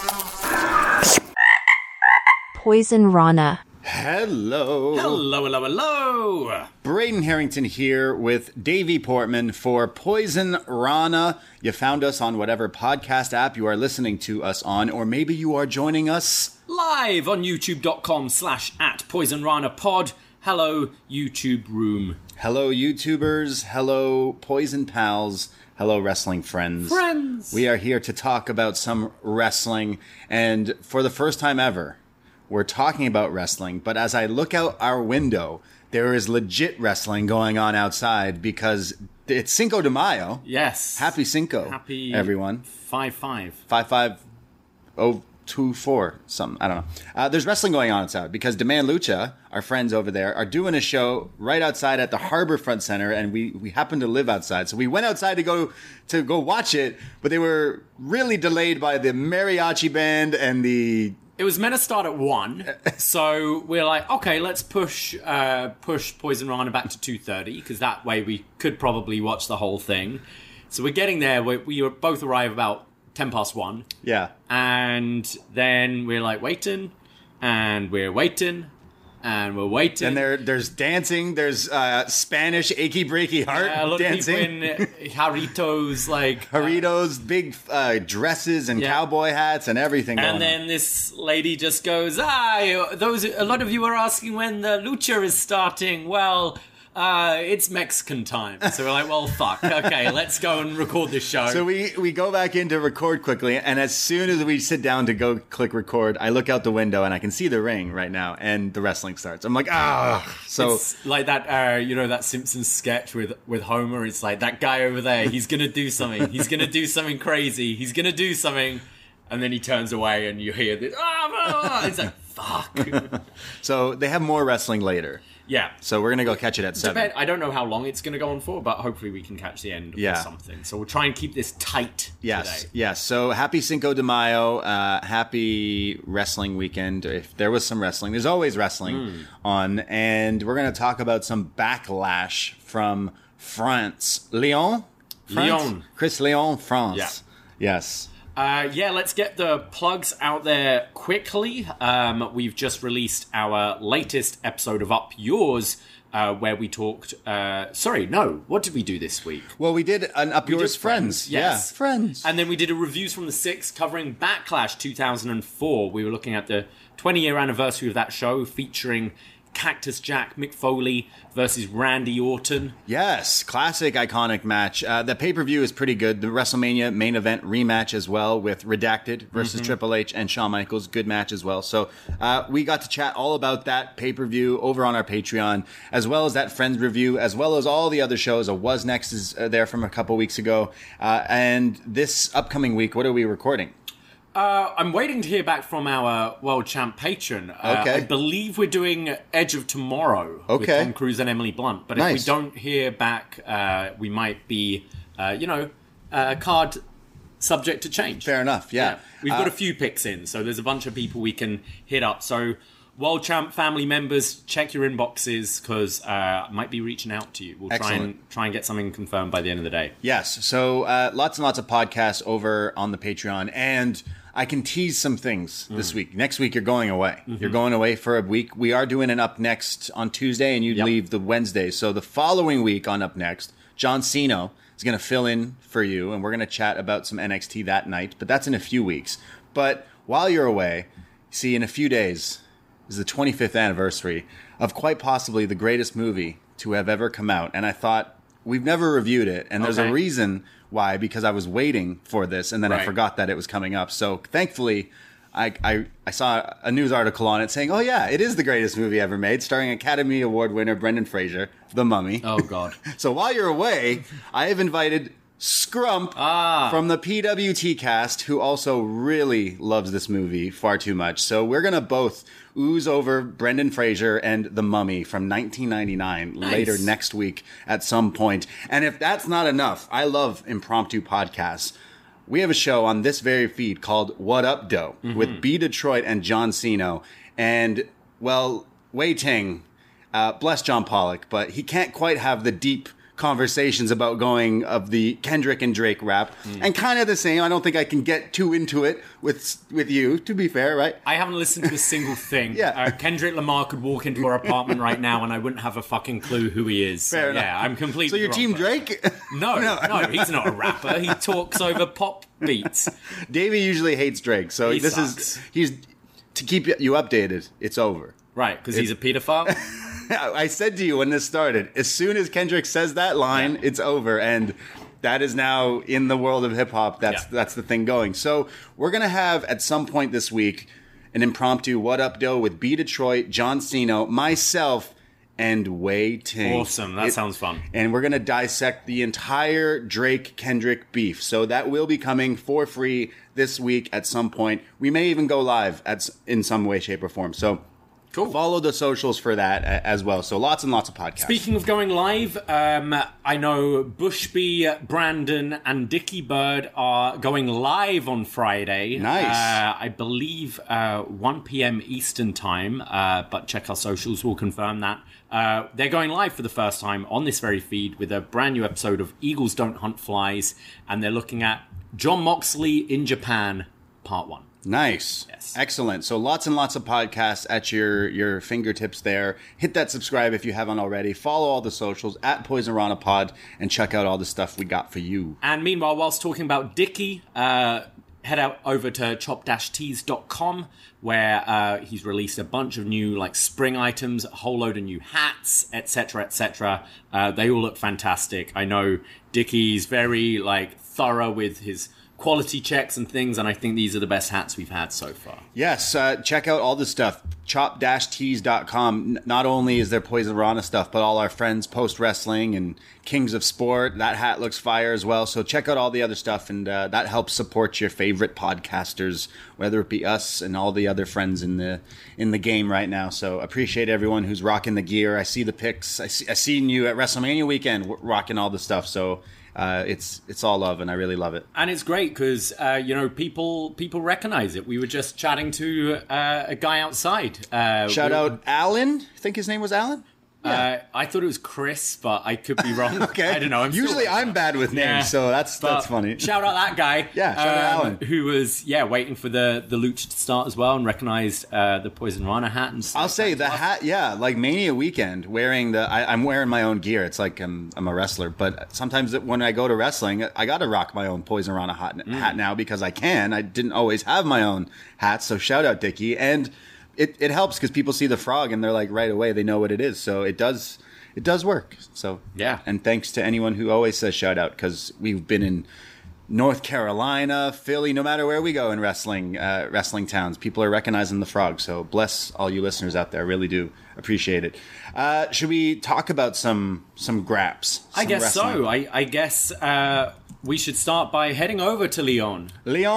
Poison Rana. Hello. Hello, hello, hello. Braden Harrington here with Davey Portman for Poison Rana. You found us on whatever podcast app you are listening to us on, or maybe you are joining us Live on youtube.com/@PoisonRanaPod. Hello, YouTube room. Hello, YouTubers. Hello, Poison Pals. Hello, wrestling friends. We are here to talk about some wrestling, and for the first time ever, we're talking about wrestling, but as I look out our window, there is legit wrestling going on outside because it's Cinco de Mayo. Yes. Happy Cinco, Happy everyone. 5-5. 55024, something, I don't know. There's wrestling going on outside because Demand Lucha, our friends over there, are doing a show right outside at the Harborfront Center, and we happen to live outside. So we went outside to go watch it, but they were really delayed by the mariachi band and the... It was meant to start at 1, so we're like, okay, let's push Poison Rana back to 2:30, because that way we could probably watch the whole thing. So we're getting there. We both arrive about 1:10. Yeah. And then we're like waiting, and we're waiting, and we're waiting. And there's dancing. There's Spanish achy breaky heart a lot dancing. of people in Jarritos, like Jarritos, big dresses and cowboy hats and everything. And then this lady just goes, a lot of you are asking when the lucha is starting. Well, it's Mexican time. So we're like, well, fuck. Okay, let's go and record this show. So we go back in to record quickly, and as soon as we sit down to go click record, I look out the window and I can see the ring right now, and the wrestling starts. I'm like, So it's like that, that Simpsons sketch with Homer. It's like that guy over there. He's gonna do something. He's gonna do something crazy. He's gonna do something, and then he turns away, and you hear this. It's like fuck. So they have more wrestling later. Yeah. So we're going to go catch it at 7. I don't know how long it's going to go on for, but hopefully we can catch the end or something. So we'll try and keep this tight today. Yes. So happy Cinco de Mayo. Happy wrestling weekend. If there was some wrestling, there's always wrestling on. And we're going to talk about some backlash from France. Lyon? Chris Lyon, France. Yeah. Yes. Let's get the plugs out there quickly. We've just released our latest episode of Up Yours, where we talked... what did we do this week? Well, we did an Up Yours Friends. Yes. Yeah, Friends. And then we did a Reviews from the 6 covering Backlash 2004. We were looking at the 20-year anniversary of that show, featuring Cactus Jack Mick Foley versus Randy Orton. Yes, classic, iconic match. The pay-per-view is pretty good. The WrestleMania main event rematch as well with Redacted versus Triple H and Shawn Michaels. Good match as well. So we got to chat all about that pay-per-view over on our Patreon, as well as that Friends review, as well as all the other shows. A Was Next is there from a couple weeks ago. And this upcoming week, what are we recording? I'm waiting to hear back from our World Champ patron. Okay. I believe we're doing Edge of Tomorrow with Tom Cruise and Emily Blunt. But if we don't hear back, we might be, card subject to change. Fair enough, yeah. We've got a few picks in, so there's a bunch of people we can hit up. So World Champ family members, check your inboxes, because I might be reaching out to you. We'll try and get something confirmed by the end of the day. Yes, so lots and lots of podcasts over on the Patreon, and I can tease some things this week. Next week, you're going away. You're going away for a week. We are doing an Up Next on Tuesday, and you leave the Wednesday. So the following week on Up Next, John Cena is going to fill in for you, and we're going to chat about some NXT that night. But that's in a few weeks. But while you're away, see, in a few days is the 25th anniversary of quite possibly the greatest movie to have ever come out. And I thought, we've never reviewed it, and there's a reason why, because I was waiting for this, and then I forgot that it was coming up. So thankfully, I saw a news article on it saying, oh yeah, it is the greatest movie ever made, starring Academy Award winner Brendan Fraser, The Mummy. Oh, God. So while you're away, I have invited Scrump from the PWT cast, who also really loves this movie far too much. So we're going to both ooze over Brendan Fraser and The Mummy from 1999 later next week at some point. And if that's not enough, I love impromptu podcasts. We have a show on this very feed called What Up, Doe with B. Detroit and John Cena. And, well, Wei Ting, bless John Pollock, but he can't quite have the deep conversations about going of the Kendrick and Drake rap, and kind of the same. I don't think I can get too into it with you, to be fair, right? I haven't listened to a single thing. Yeah. Kendrick Lamar could walk into our apartment right now and I wouldn't have a fucking clue who he is. Fair enough. Yeah, I'm completely So you're wrong Team person. Drake? No, he's not a rapper. He talks over pop beats. Davey usually hates Drake, so He this sucks. he's to keep you updated. It's over. Right, because he's a pedophile? I said to you when this started, as soon as Kendrick says that line, it's over, and that is now in the world of hip hop. That's the thing going. So we're gonna have at some point this week an impromptu What Up Doe with B Detroit, John Cena, myself, and Wei Ting. Awesome, that sounds fun. And we're gonna dissect the entire Drake Kendrick beef. So that will be coming for free this week at some point. We may even go live in some way, shape, or form. So. Cool. Follow the socials for that as well. So lots and lots of podcasts. Speaking of going live, I know Bushby, Brandon, and Dickie Bird are going live on Friday. Nice. I believe 1 p.m. Eastern time, but check our socials, we'll confirm that. They're going live for the first time on this very feed with a brand new episode of Eagles Don't Hunt Flies, and they're looking at John Moxley in Japan, Part 1. Nice. Yes. Excellent. So lots and lots of podcasts at your fingertips there. Hit that subscribe if you haven't already. Follow all the socials at Poison Rana Pod and check out all the stuff we got for you. And meanwhile, whilst talking about Dickie, head out over to chop-tees.com where he's released a bunch of new like spring items, a whole load of new hats, etc., etc. They all look fantastic. I know Dickie's very like thorough with his quality checks and things, and I think these are the best hats we've had so far. Yes, check out all the stuff. Chop-tees.com. Not only is there Poison Rana stuff, but all our friends Post Wrestling and Kings of Sport. That hat looks fire as well. So check out all the other stuff, and that helps support your favorite podcasters, whether it be us and all the other friends in the game right now. So appreciate everyone who's rocking the gear. I see the pics. I seen you at WrestleMania weekend rocking all the stuff. So. It's all love, and I really love it. And it's great because people recognize it. We were just chatting to a guy outside. Shout out Alan. I think his name was Alan. Yeah. I thought it was Chris, but I could be wrong. Okay. I don't know. Usually I'm bad with names, so that's funny. Shout out that guy. Yeah, shout out Alan. Who was waiting for the lucha to start as well and recognized the Poison Rana hat and stuff. I'll say the hat, like Mania weekend, wearing I'm wearing my own gear. It's like I'm a wrestler, but sometimes when I go to wrestling, I got to rock my own Poison Rana hat now because I can. I didn't always have my own hat, so shout out Dickie. And it helps because people see the frog and they're like right away they know what it is. So it does work. So yeah. And thanks to anyone who always says shout out because we've been in North Carolina, Philly, no matter where we go in wrestling towns, people are recognizing the frog. So bless all you listeners out there. I really do appreciate it. Should we talk about some graps? I guess wrestling? so. I guess we should start by heading over to Lyon.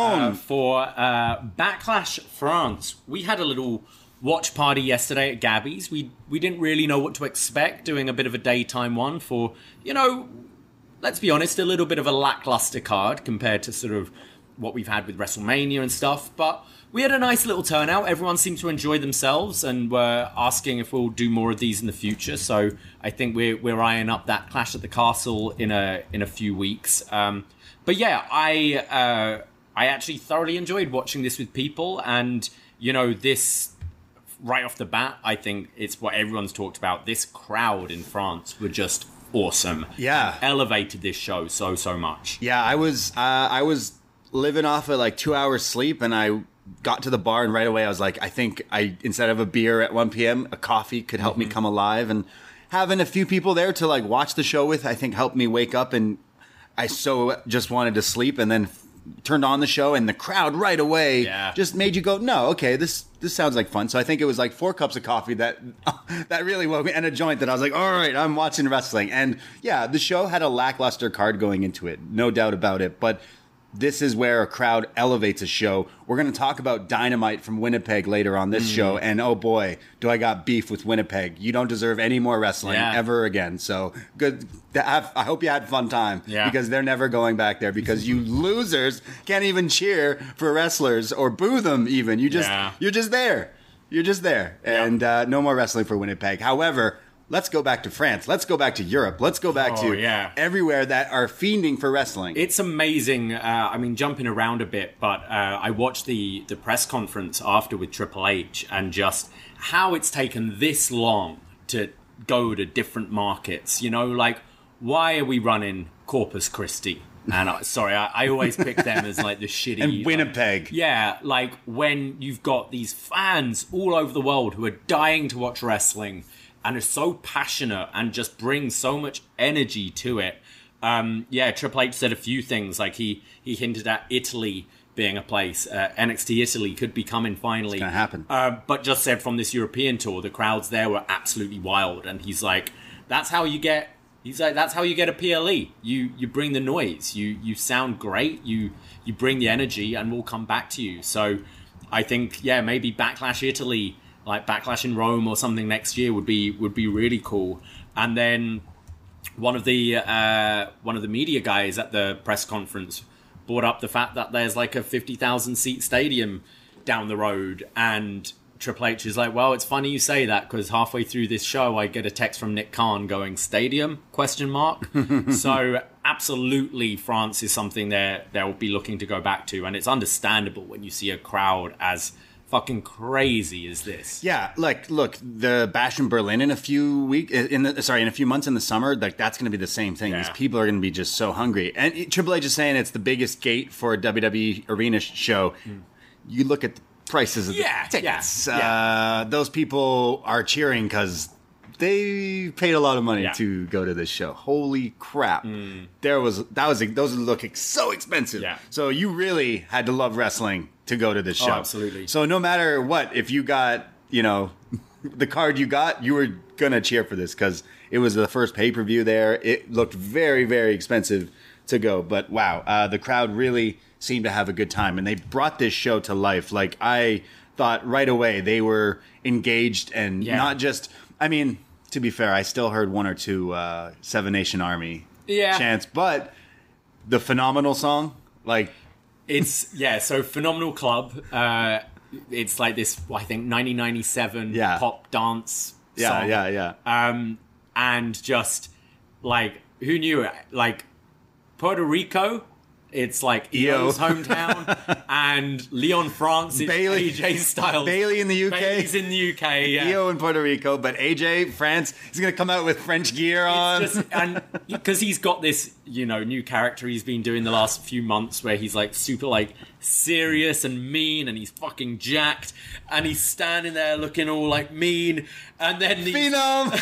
For Backlash France. We had a little watch party yesterday at Gabby's. We didn't really know what to expect, doing a bit of a daytime one for, let's be honest, a little bit of a lackluster card compared to sort of what we've had with WrestleMania and stuff. But we had a nice little turnout. Everyone seemed to enjoy themselves and were asking if we'll do more of these in the future. So I think we're eyeing up that Clash at the Castle in a few weeks. But yeah, I actually thoroughly enjoyed watching this with people. And, this right off the bat, I think it's what everyone's talked about. This crowd in France were just awesome. Yeah. Elevated this show so much. Yeah, I was living off of like 2 hours sleep, and I got to the bar, and right away I was like, I think instead of a beer at 1 p.m., a coffee could help me come alive. And having a few people there to like watch the show with, I think helped me wake up. And I so just wanted to sleep, and then turned on the show, and the crowd right away just made you go, no, okay, this sounds like fun. So I think it was like 4 cups of coffee that really woke me, and a joint that I was like, all right, I'm watching wrestling. And yeah, the show had a lackluster card going into it, no doubt about it. But this is where a crowd elevates a show. We're going to talk about Dynamite from Winnipeg later on this show. And oh boy, do I got beef with Winnipeg. You don't deserve any more wrestling ever again. So good. I hope you had a fun time because they're never going back there because you losers can't even cheer for wrestlers or boo them even. You're just there. You're just there. And no more wrestling for Winnipeg. However, let's go back to France. Let's go back to Europe. Let's go back to everywhere that are fiending for wrestling. It's amazing. I mean, jumping around a bit, but I watched the press conference after with Triple H, and just how it's taken this long to go to different markets. You know, like, why are we running Corpus Christi? And I always pick them as like the shitty... And Winnipeg. Like when you've got these fans all over the world who are dying to watch wrestling and are so passionate and just bring so much energy to it. Triple H said a few things, like he hinted at Italy being a place. NXT Italy could be coming finally. It's going to happen. But just said from this European tour, the crowds there were absolutely wild. And he's like, that's how you get a PLE. You bring the noise. You sound great. You bring the energy, and we'll come back to you. So I think maybe Backlash Italy, like Backlash in Rome or something next year would be really cool. And then one of the media guys at the press conference brought up the fact that there's like a 50,000 seat stadium down the road, and Triple H is like, well, it's funny you say that, because halfway through this show I get a text from Nick Khan going, stadium? ? So absolutely France is something they'll be looking to go back to, and it's understandable when you see a crowd as fucking crazy as this. Yeah, like, look, the Bash in Berlin in a few months in the summer, like, that's going to be the same thing. These people are going to be just so hungry. And Triple H is saying it's the biggest gate for a WWE arena show. You look at the prices of the tickets. Those people are cheering because they paid a lot of money to go to this show. Holy crap. Those look so expensive. So you really had to love wrestling to go to this show. Absolutely. So no matter what, if you got, the card you got, you were going to cheer for this because it was the first pay-per-view there. It looked very, very expensive to go. But wow, the crowd really seemed to have a good time, and they brought this show to life. Like, I thought right away they were engaged, and not just, I mean, to be fair, I still heard one or two Seven Nation Army chants, but the Phenomenal song, like, it's so Phenomenal Club, it's like this, I think, 1997 pop dance song. And just like, who knew it? Like, Puerto Rico, it's like Io's hometown, and Leon France is AJ Styles. Bailey in the UK. Bailey's in the UK, Io in Puerto Rico, but AJ, France, he's going to come out with French gear on. And because he's got this, new character he's been doing the last few months where he's like super like serious and mean, and he's fucking jacked, and he's standing there looking all like mean, and then Phenom.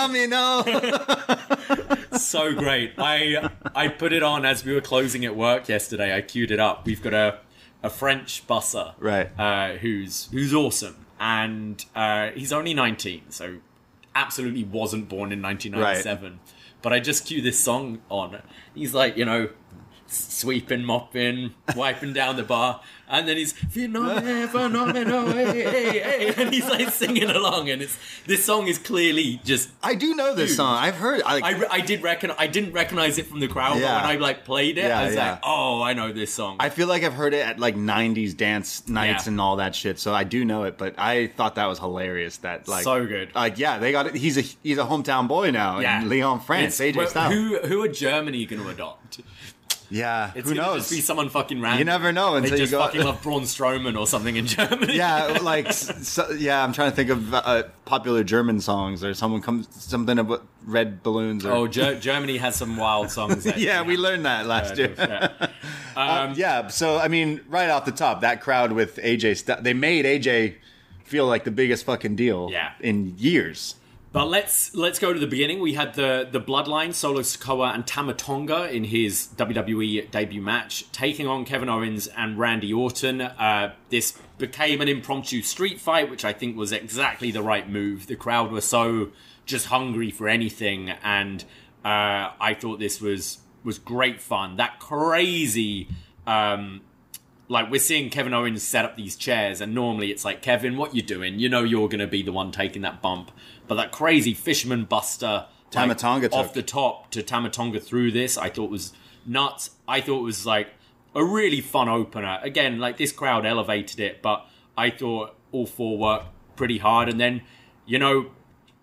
So great. I put it on as we were closing at work yesterday. I queued it up. We've got a French busser, who's awesome, and he's only 19, so absolutely wasn't born in 1997. Right. But I just cue this song on. He's like, sweeping, mopping, wiping down the bar, and then he's phenomenal, hey, and he's like singing along, and this song is clearly just. I do know this song. I've heard. I didn't recognize it from the crowd, but when I like played it, I was like, oh, I know this song. I feel like I've heard it at like 90s dance nights and all that shit, so I do know it. But I thought that was hilarious. That like so good. Like they got it. He's a hometown boy now in Lyon, France. AJ Styles. Who are Germany going to adopt? Yeah, it's who knows? Just be someone fucking random. You never know until they you just go. Fucking love Braun Strowman or something in Germany. Yeah, like I'm trying to think of popular German songs, or something about red balloons. Or... Germany has some wild songs. We learned that last year. So I mean, right off the top, that crowd with AJ, they made AJ feel like the biggest fucking deal in years. But let's go to the beginning. We had the Bloodline, Solo Sikoa and Tama Tonga in his WWE debut match, taking on Kevin Owens and Randy Orton. This became an impromptu street fight, which I think was exactly the right move. The crowd were so just hungry for anything, and I thought this was great fun. That crazy... like, we're seeing Kevin Owens set up these chairs, and normally it's like, Kevin, what you doing? You know you're going to be the one taking that bump. But that crazy Fisherman Buster Tama Tonga off the top to Tama Tonga through this, I thought was nuts. I thought it was like a really fun opener. Again, like, this crowd elevated it, but I thought all four worked pretty hard. And then,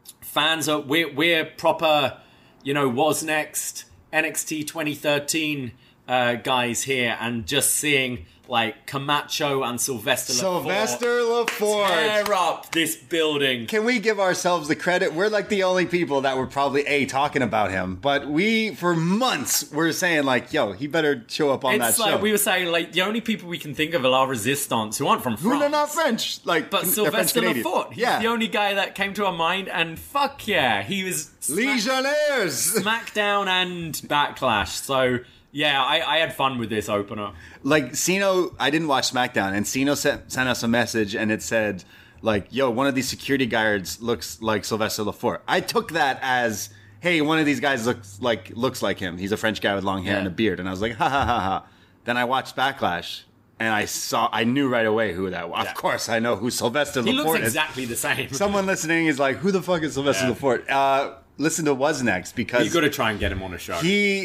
fans are we're proper, was next NXT 2013 guys here, and just seeing like Camacho and Sylvester LaForge tear up this building. Can we give ourselves the credit? We're like the only people that were probably talking about him, but we for months were saying like, yo, he better show up on that show. It's like we were saying like the only people we can think of are La Resistance, who aren't from France. Who are not French, but Sylvester LaForge. He's the only guy that came to our mind, and fuck yeah, he was Legionnaires, SmackDown and Backlash. So yeah, I had fun with this opener. Like, Cino, I didn't watch SmackDown, and Cino sent us a message, and it said, like, yo, one of these security guards looks like Sylvester LaForge. I took that as, hey, one of these guys looks like him. He's a French guy with long hair and a beard. And I was like, ha, ha, ha, ha. Then I watched Backlash, and I knew right away who that was. Yeah. Of course, I know who Sylvester LaForge is. He looks exactly the same. Someone listening is like, who the fuck is Sylvester LaForge? Listen to What's Next, because you got to try and get him on a show.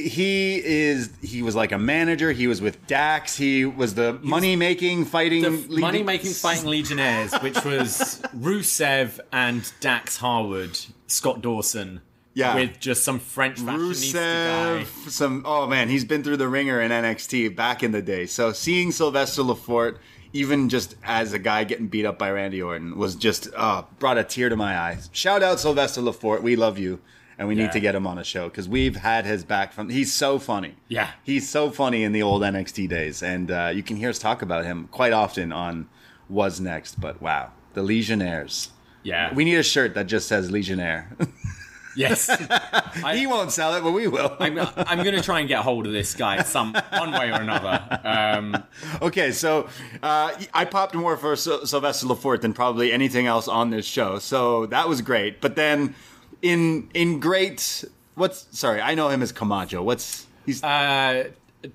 He was like a manager. He was with Dax. He was the money-making fighting Legionnaires, which was Rusev and Dax Harwood, Scott Dawson. Yeah, with just some French fashionista guy. Oh man, he's been through the ringer in NXT back in the day. So seeing Sylvester LaForge, even just as a guy getting beat up by Randy Orton, was just brought a tear to my eyes. Shout out Sylvester LaForge, we love you, and we need to get him on a show because we've had his back from. He's so funny. Yeah, he's so funny in the old NXT days, and you can hear us talk about him quite often on What's Next. But wow, the Legionnaires. Yeah, we need a shirt that just says Legionnaire. Yes. He won't sell it, but we will. I'm going to try and get hold of this guy one way or another. Okay, so I popped more for Sylvester LaForge than probably anything else on this show, so that was great. But then in great... Sorry, I know him as Camacho. He's Tangaloa.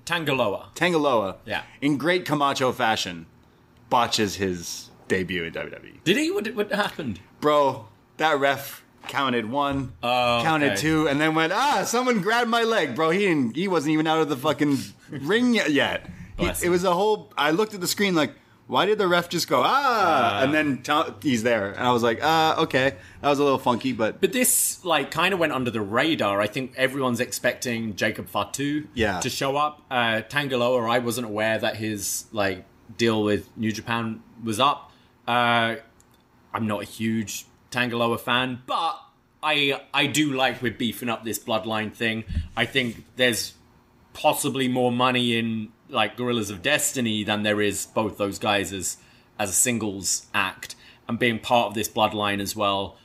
Tangaloa. Yeah. In great Camacho fashion, botches his debut in WWE. Did he? What happened? Bro, that ref... counted one, counted two, and then went, someone grabbed my leg, bro. He wasn't even out of the fucking ring yet. It was a whole, I looked at the screen like, why did the ref just go, and then he's there. And I was like, okay. That was a little funky, but this, like, kind of went under the radar. I think everyone's expecting Jacob Fatu to show up. Tangaloa, I wasn't aware that his, like, deal with New Japan was up. I'm not a huge Tangaloa fan, but I do like we're beefing up this bloodline thing. I think there's possibly more money in like Gorillas of Destiny than there is both those guys as a singles act, and being part of this bloodline as well.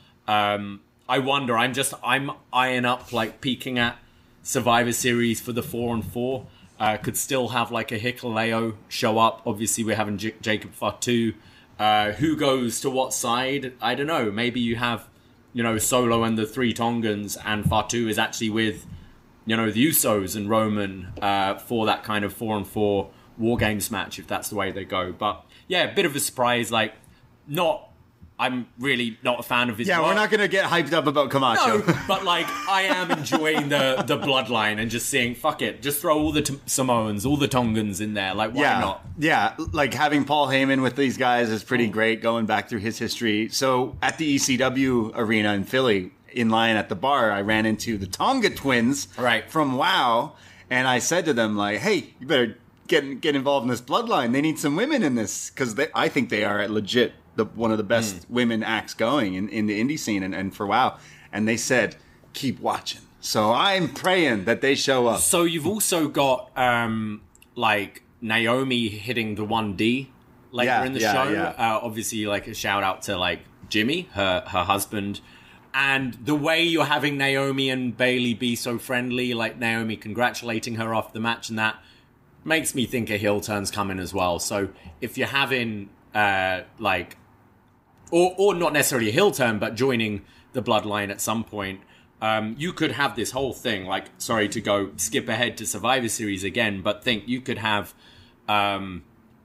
I wonder, I'm eyeing up like peeking at Survivor Series for the 4-on-4. Could still have like a Hikuleo show up. Obviously we're having Jacob Fatu. Who goes to what side? I don't know. Maybe you have, Solo and the three Tongans, and Fatu is actually with, the Usos and Roman for that kind of 4-on-4 War Games match, if that's the way they go. But yeah, a bit of a surprise. Like, I'm really not a fan of his work. We're not going to get hyped up about Camacho. No, but like, I am enjoying the bloodline and just seeing, fuck it, just throw all the Samoans, all the Tongans in there. Like, why not? Yeah, like having Paul Heyman with these guys is pretty great, going back through his history. So at the ECW arena in Philly, in line at the bar, I ran into the Tonga twins from WoW, and I said to them, like, hey, you better get involved in this bloodline. They need some women in this, because I think they are legit one of the best women acts going in the indie scene and for WoW. And they said, keep watching. So I'm praying that they show up. So you've also got like Naomi hitting the 1D later in the show. Yeah. Obviously, like a shout out to like Jimmy, her husband. And the way you're having Naomi and Bayley be so friendly, like Naomi congratulating her after the match, and that makes me think a heel turn's coming as well. So if you're having like, or not necessarily a heel turn, but joining the bloodline at some point, you could have this whole thing. Like, sorry to go skip ahead to Survivor Series again, but think you could have Roman,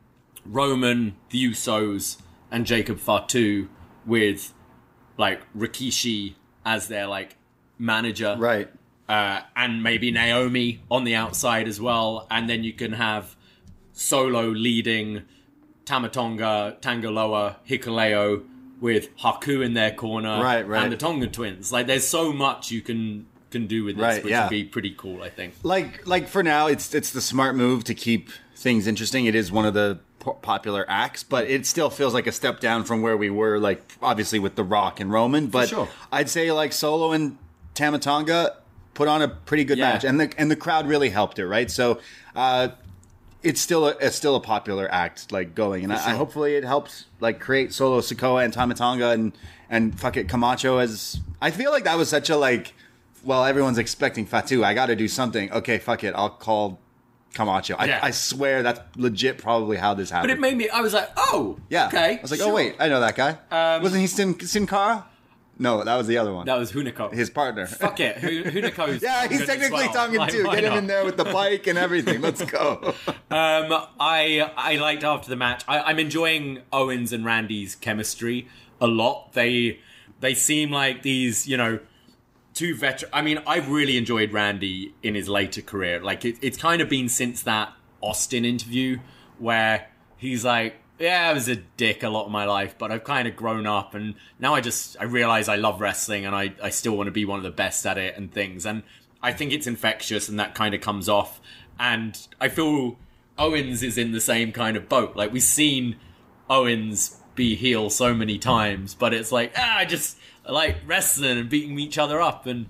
the Usos, and Jacob Fatu with like Rikishi as their like manager, right? And maybe Naomi on the outside as well, and then you can have Solo leading Tamatonga, Tangaloa, Hikuleo with Haku in their corner, Right. and the Tonga twins. Like, there's so much you can do with this, which would be pretty cool, I think. Like for now, it's the smart move to keep things interesting. It is one of the popular acts, but it still feels like a step down from where we were, like, obviously with The Rock and Roman. But sure. I'd say, like, Solo and Tama Tonga put on a pretty good match, and the crowd really helped it, right? So it's still a popular act, like, going, and I hopefully it helps, like, create Solo Sikoa and Tama Tonga and fuck it, Camacho. As I feel like that was such a, like, well, everyone's expecting Fatu, I got to do something. Okay, fuck it, I'll call Camacho. I swear that's legit probably how this happened. But it made me, I was like, oh, yeah. okay. I was like, oh, wait, I know that guy. Wasn't he Sin Cara? No, that was the other one. That was Hunico. His partner. Fuck it. Hunico's yeah, he's technically Tongan too. Get him in there with the bike and everything. Let's go. I liked after the match. I'm enjoying Owens and Randy's chemistry a lot. They seem like these, you know, two veterans. I mean, I've really enjoyed Randy in his later career. Like, it's kind of been since that Austin interview where he's like, yeah, I was a dick a lot of my life, but I've kind of grown up, and now I realize I love wrestling, and I still want to be one of the best at it and things. And I think it's infectious, and that kind of comes off. And I feel Owens is in the same kind of boat. Like, we've seen Owens be heel so many times, but it's like, I just like wrestling and beating each other up, and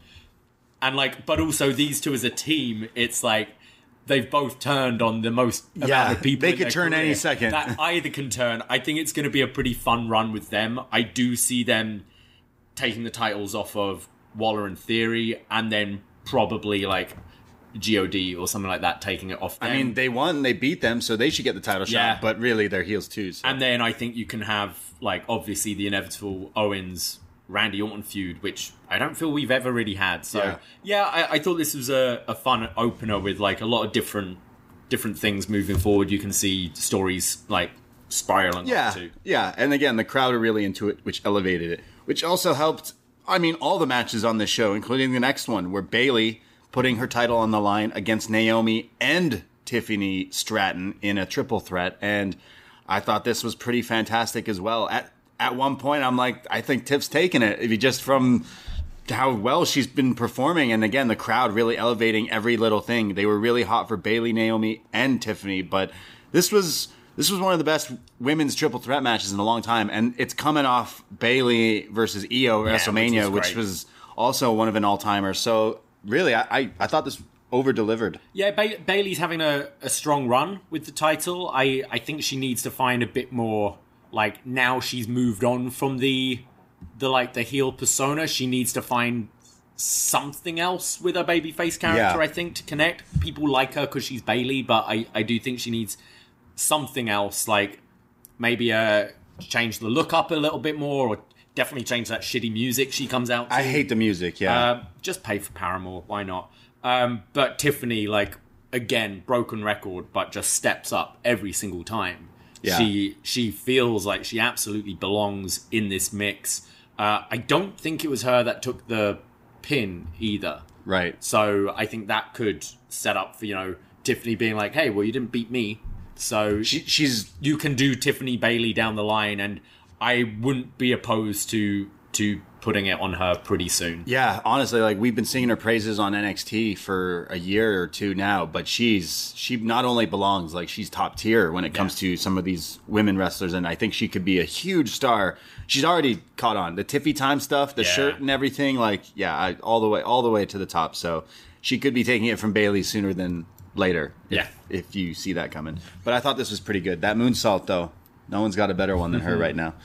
like, but also these two as a team, it's like they've both turned on the most amount of people. They could turn any second. That either can turn. I think it's going to be a pretty fun run with them. I do see them taking the titles off of Waller and Theory, and then probably like God or something like that taking it off them. I mean, they won, they beat them, so they should get the title shot, but really they're heels too. So. And then I think you can have, like, obviously the inevitable Owens Randy Orton feud, which I don't feel we've ever really had. So I thought this was a fun opener with, like, a lot of different things moving forward. You can see stories like spiraling up to. Yeah, and again, the crowd are really into it, which elevated it, which also helped. I mean, all the matches on this show, including the next one, where Bayley putting her title on the line against Naomi and Tiffany Stratton in a triple threat, and I thought this was pretty fantastic as well. At one point, I'm like, I think Tiff's taking it, if you just from how well she's been performing, and again, the crowd really elevating every little thing. They were really hot for Bayley, Naomi, and Tiffany, but this was one of the best women's triple threat matches in a long time, and it's coming off Bayley versus Io at WrestleMania, which was also one of an all-timer. So really, I thought this over-delivered. Yeah, Bayley's having a strong run with the title. I think she needs to find a bit more, like, now she's moved on from the heel persona, she needs to find something else with her babyface character, I think, to connect. People like her because she's Bayley, but I do think she needs something else, like maybe change the look up a little bit more, or definitely change that shitty music she comes out to. I hate the music, just pay for Paramore, why not? But Tiffany, like, again, broken record, but just steps up every single time. Yeah. She feels like she absolutely belongs in this mix. I don't think it was her that took the pin either. Right. So I think that could set up for, you know, Tiffany being like, hey, well, you didn't beat me. So you can do Tiffany Bayley down the line, and I wouldn't be opposed to putting it on her pretty soon. Yeah, honestly, like, we've been singing her praises on NXT for a year or two now, but she not only belongs, like, she's top tier when it comes to some of these women wrestlers, and I think she could be a huge star. She's already caught on. The Tiffy Time stuff, the shirt and everything, like, all the way to the top. So she could be taking it from Bayley sooner than later, if you see that coming. But I thought this was pretty good. That moonsault, though, no one's got a better one than her right now.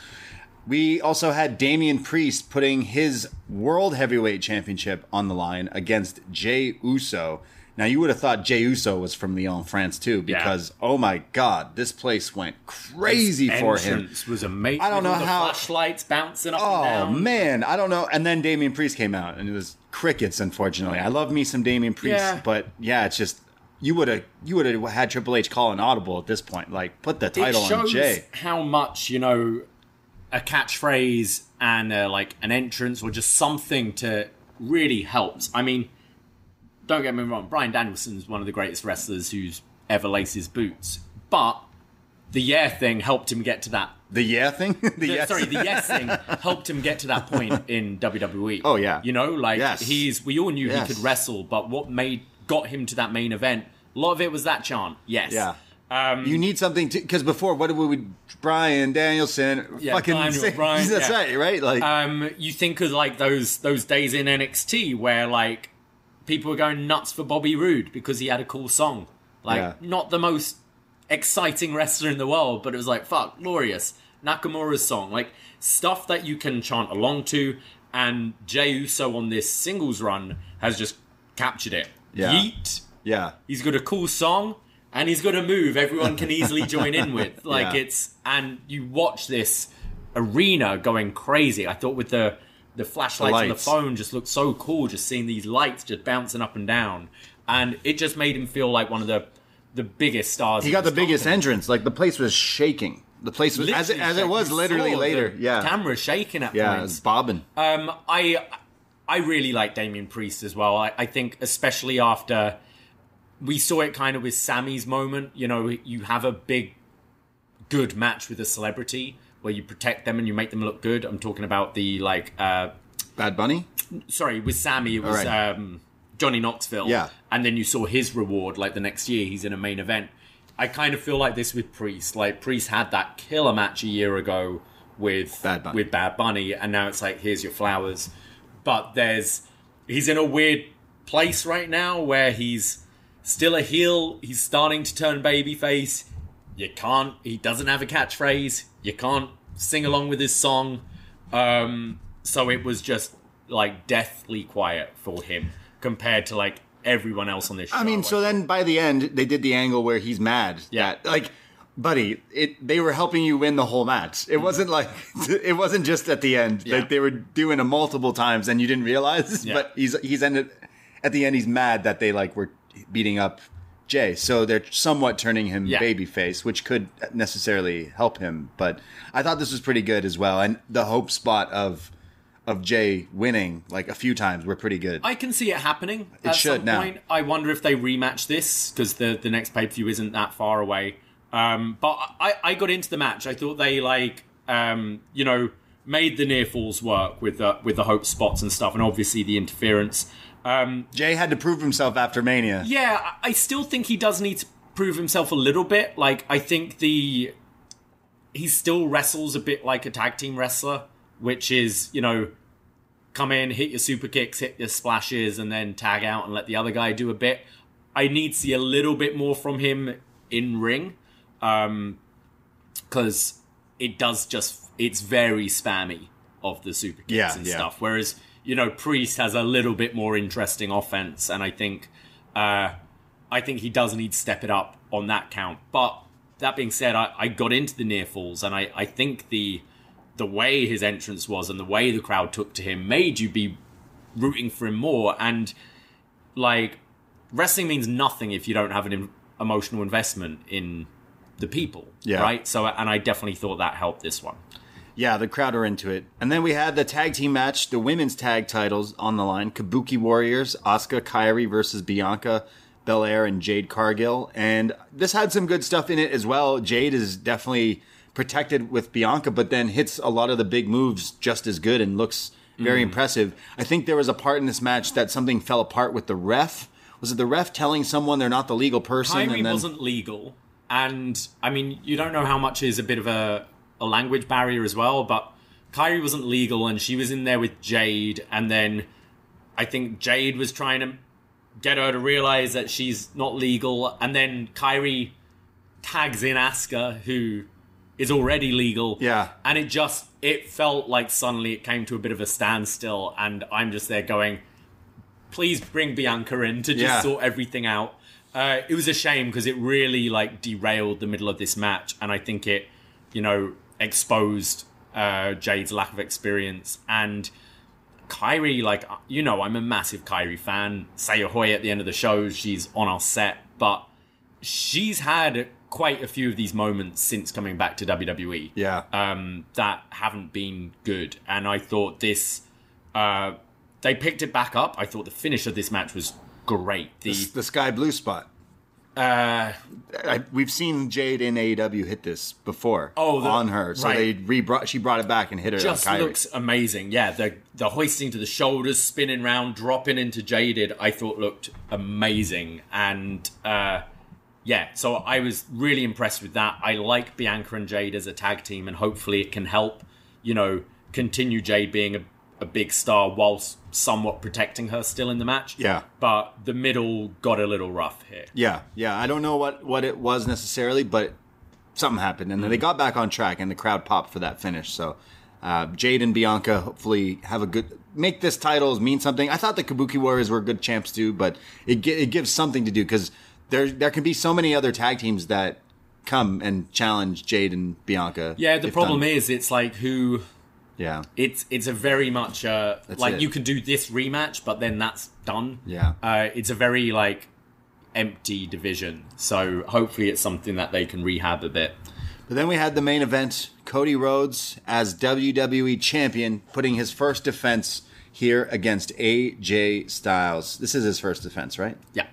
We also had Damian Priest putting his World Heavyweight Championship on the line against Jey Uso. Now, you would have thought Jey Uso was from Lyon, France, too, because, oh my God, this place went crazy for him. Was amazing. I don't know how. Flashlights bouncing up and down. Oh, man, I don't know. And then Damian Priest came out, and it was crickets, unfortunately. I love me some Damian Priest, but it's just, you would have had Triple H call an audible at this point. Like, put the title on Jey. It shows how much, you know, a catchphrase and like an entrance or just something to really helps. I mean, don't get me wrong, Bryan Danielson's one of the greatest wrestlers who's ever laced his boots, but the yeah thing helped him get to that. The yeah thing? The yes thing helped him get to that point in WWE. Oh, yeah. You know, like, Yes. we all knew he could wrestle, but what got him to that main event, a lot of it was that chant, yes. Yeah. You need something to, because before, what did we, Bryan Danielson, fucking, Bryan, that's right? Like, you think of, like, those days in NXT where, like, people were going nuts for Bobby Roode because he had a cool song. Like, not the most exciting wrestler in the world, but it was like, fuck, glorious. Nakamura's song. Like, stuff that you can chant along to, and Jey Uso on this singles run has just captured it. Yeah. Yeet. Yeah. He's got a cool song, and he's got a move everyone can easily join in with. Like, and you watch this arena going crazy. I thought with the flashlights on the phone just looked so cool, just seeing these lights just bouncing up and down. And it just made him feel like one of the biggest stars. He got the biggest entrance. Like, the place was shaking. The place was, as it was literally later. Yeah. Camera shaking at points. Yeah, it was bobbing. I really like Damian Priest as well. I think especially after we saw it kind of with Sammy's moment. You know, you have a big, good match with a celebrity where you protect them and you make them look good. I'm talking about the, like... Bad Bunny? Sorry, with Sammy, it was Johnny Knoxville. Yeah. And then you saw his reward, like, the next year, he's in a main event. I kind of feel like this with Priest. Like, Priest had that killer match a year ago with Bad Bunny, and now it's like, here's your flowers. But he's in a weird place right now where he's still a heel. He's starting to turn babyface. He doesn't have a catchphrase. You can't sing along with his song. So it was just, like, deathly quiet for him compared to, like, everyone else on this show. I mean, so then by the end, they did the angle where he's mad. Yeah. Like, buddy, they were helping you win the whole match. It wasn't like, it wasn't just at the end. Yeah. Like, they were doing it multiple times and you didn't realize. Yeah. But he's ended, at the end, he's mad that they, like, were beating up Jey. So they're somewhat turning him babyface, which could necessarily help him. But I thought this was pretty good as well. And the hope spot of Jey winning, like, a few times were pretty good. I can see it happening at some point. I wonder if they rematch this, because the next pay-per-view isn't that far away. But I got into the match. I thought they, like, made the near falls work with the hope spots and stuff, and obviously the interference. Jey had to prove himself after Mania. Yeah, I still think he does need to prove himself a little bit. Like, I think he still wrestles a bit like a tag team wrestler, which is, come in, hit your super kicks, hit your splashes, and then tag out and let the other guy do a bit. I need to see a little bit more from him in ring, because it's very spammy of the super kicks and stuff. Whereas, Priest has a little bit more interesting offense, and I think he does need to step it up on that count. But that being said, I got into the near falls, and I think the way his entrance was and the way the crowd took to him made you be rooting for him more. And, like, wrestling means nothing if you don't have an emotional investment in the people, right? So, and I definitely thought that helped this one. Yeah, the crowd are into it. And then we had the tag team match, the women's tag titles on the line. Kabuki Warriors, Asuka Kairi versus Bianca Belair and Jade Cargill. And this had some good stuff in it as well. Jade is definitely protected with Bianca, but then hits a lot of the big moves just as good and looks very impressive. I think there was a part in this match that something fell apart with the ref. Was it the ref telling someone they're not the legal person? Kairi wasn't legal. And, I mean, you don't know how much is a bit of a language barrier as well, but Kairi wasn't legal, and she was in there with Jade, and then I think Jade was trying to get her to realize that she's not legal, and then Kairi tags in Asuka, who is already legal. Yeah. And it felt like suddenly it came to a bit of a standstill, and I'm just there going, please bring Bianca in to just sort everything out. It was a shame because it really, like, derailed the middle of this match, and I think it, exposed Jade's lack of experience. And Kairi, like, I'm a massive Kairi fan. Say ahoy at the end of the show. She's on our set, but she's had quite a few of these moments since coming back to WWE. Yeah. That haven't been good. And I thought this, they picked it back up. I thought the finish of this match was great. The sky blue spot. We've seen Jade in AEW hit this before on her. So right. she brought it back and hit her Just on Kairi. looks amazing. Yeah, the hoisting to the shoulders, spinning round, dropping into Jaded, I thought looked amazing. And so I was really impressed with that. I like Bianca and Jade as a tag team, and hopefully it can help, continue Jade being a big star whilst somewhat protecting her still in the match. Yeah. But the middle got a little rough here. Yeah. I don't know what it was necessarily, but something happened. And then they got back on track, and the crowd popped for that finish. So Jade and Bianca hopefully make this titles mean something. I thought the Kabuki Warriors were good champs too, but it gives something to do, because there can be so many other tag teams that come and challenge Jade and Bianca. Yeah, the problem is it's like who... Yeah, it's a very much you can do this rematch, but then that's done. Yeah, it's a very empty division. So hopefully it's something that they can rehab a bit. But then we had the main event: Cody Rhodes as WWE champion, putting his first defense here against AJ Styles. This is his first defense, right? Yeah.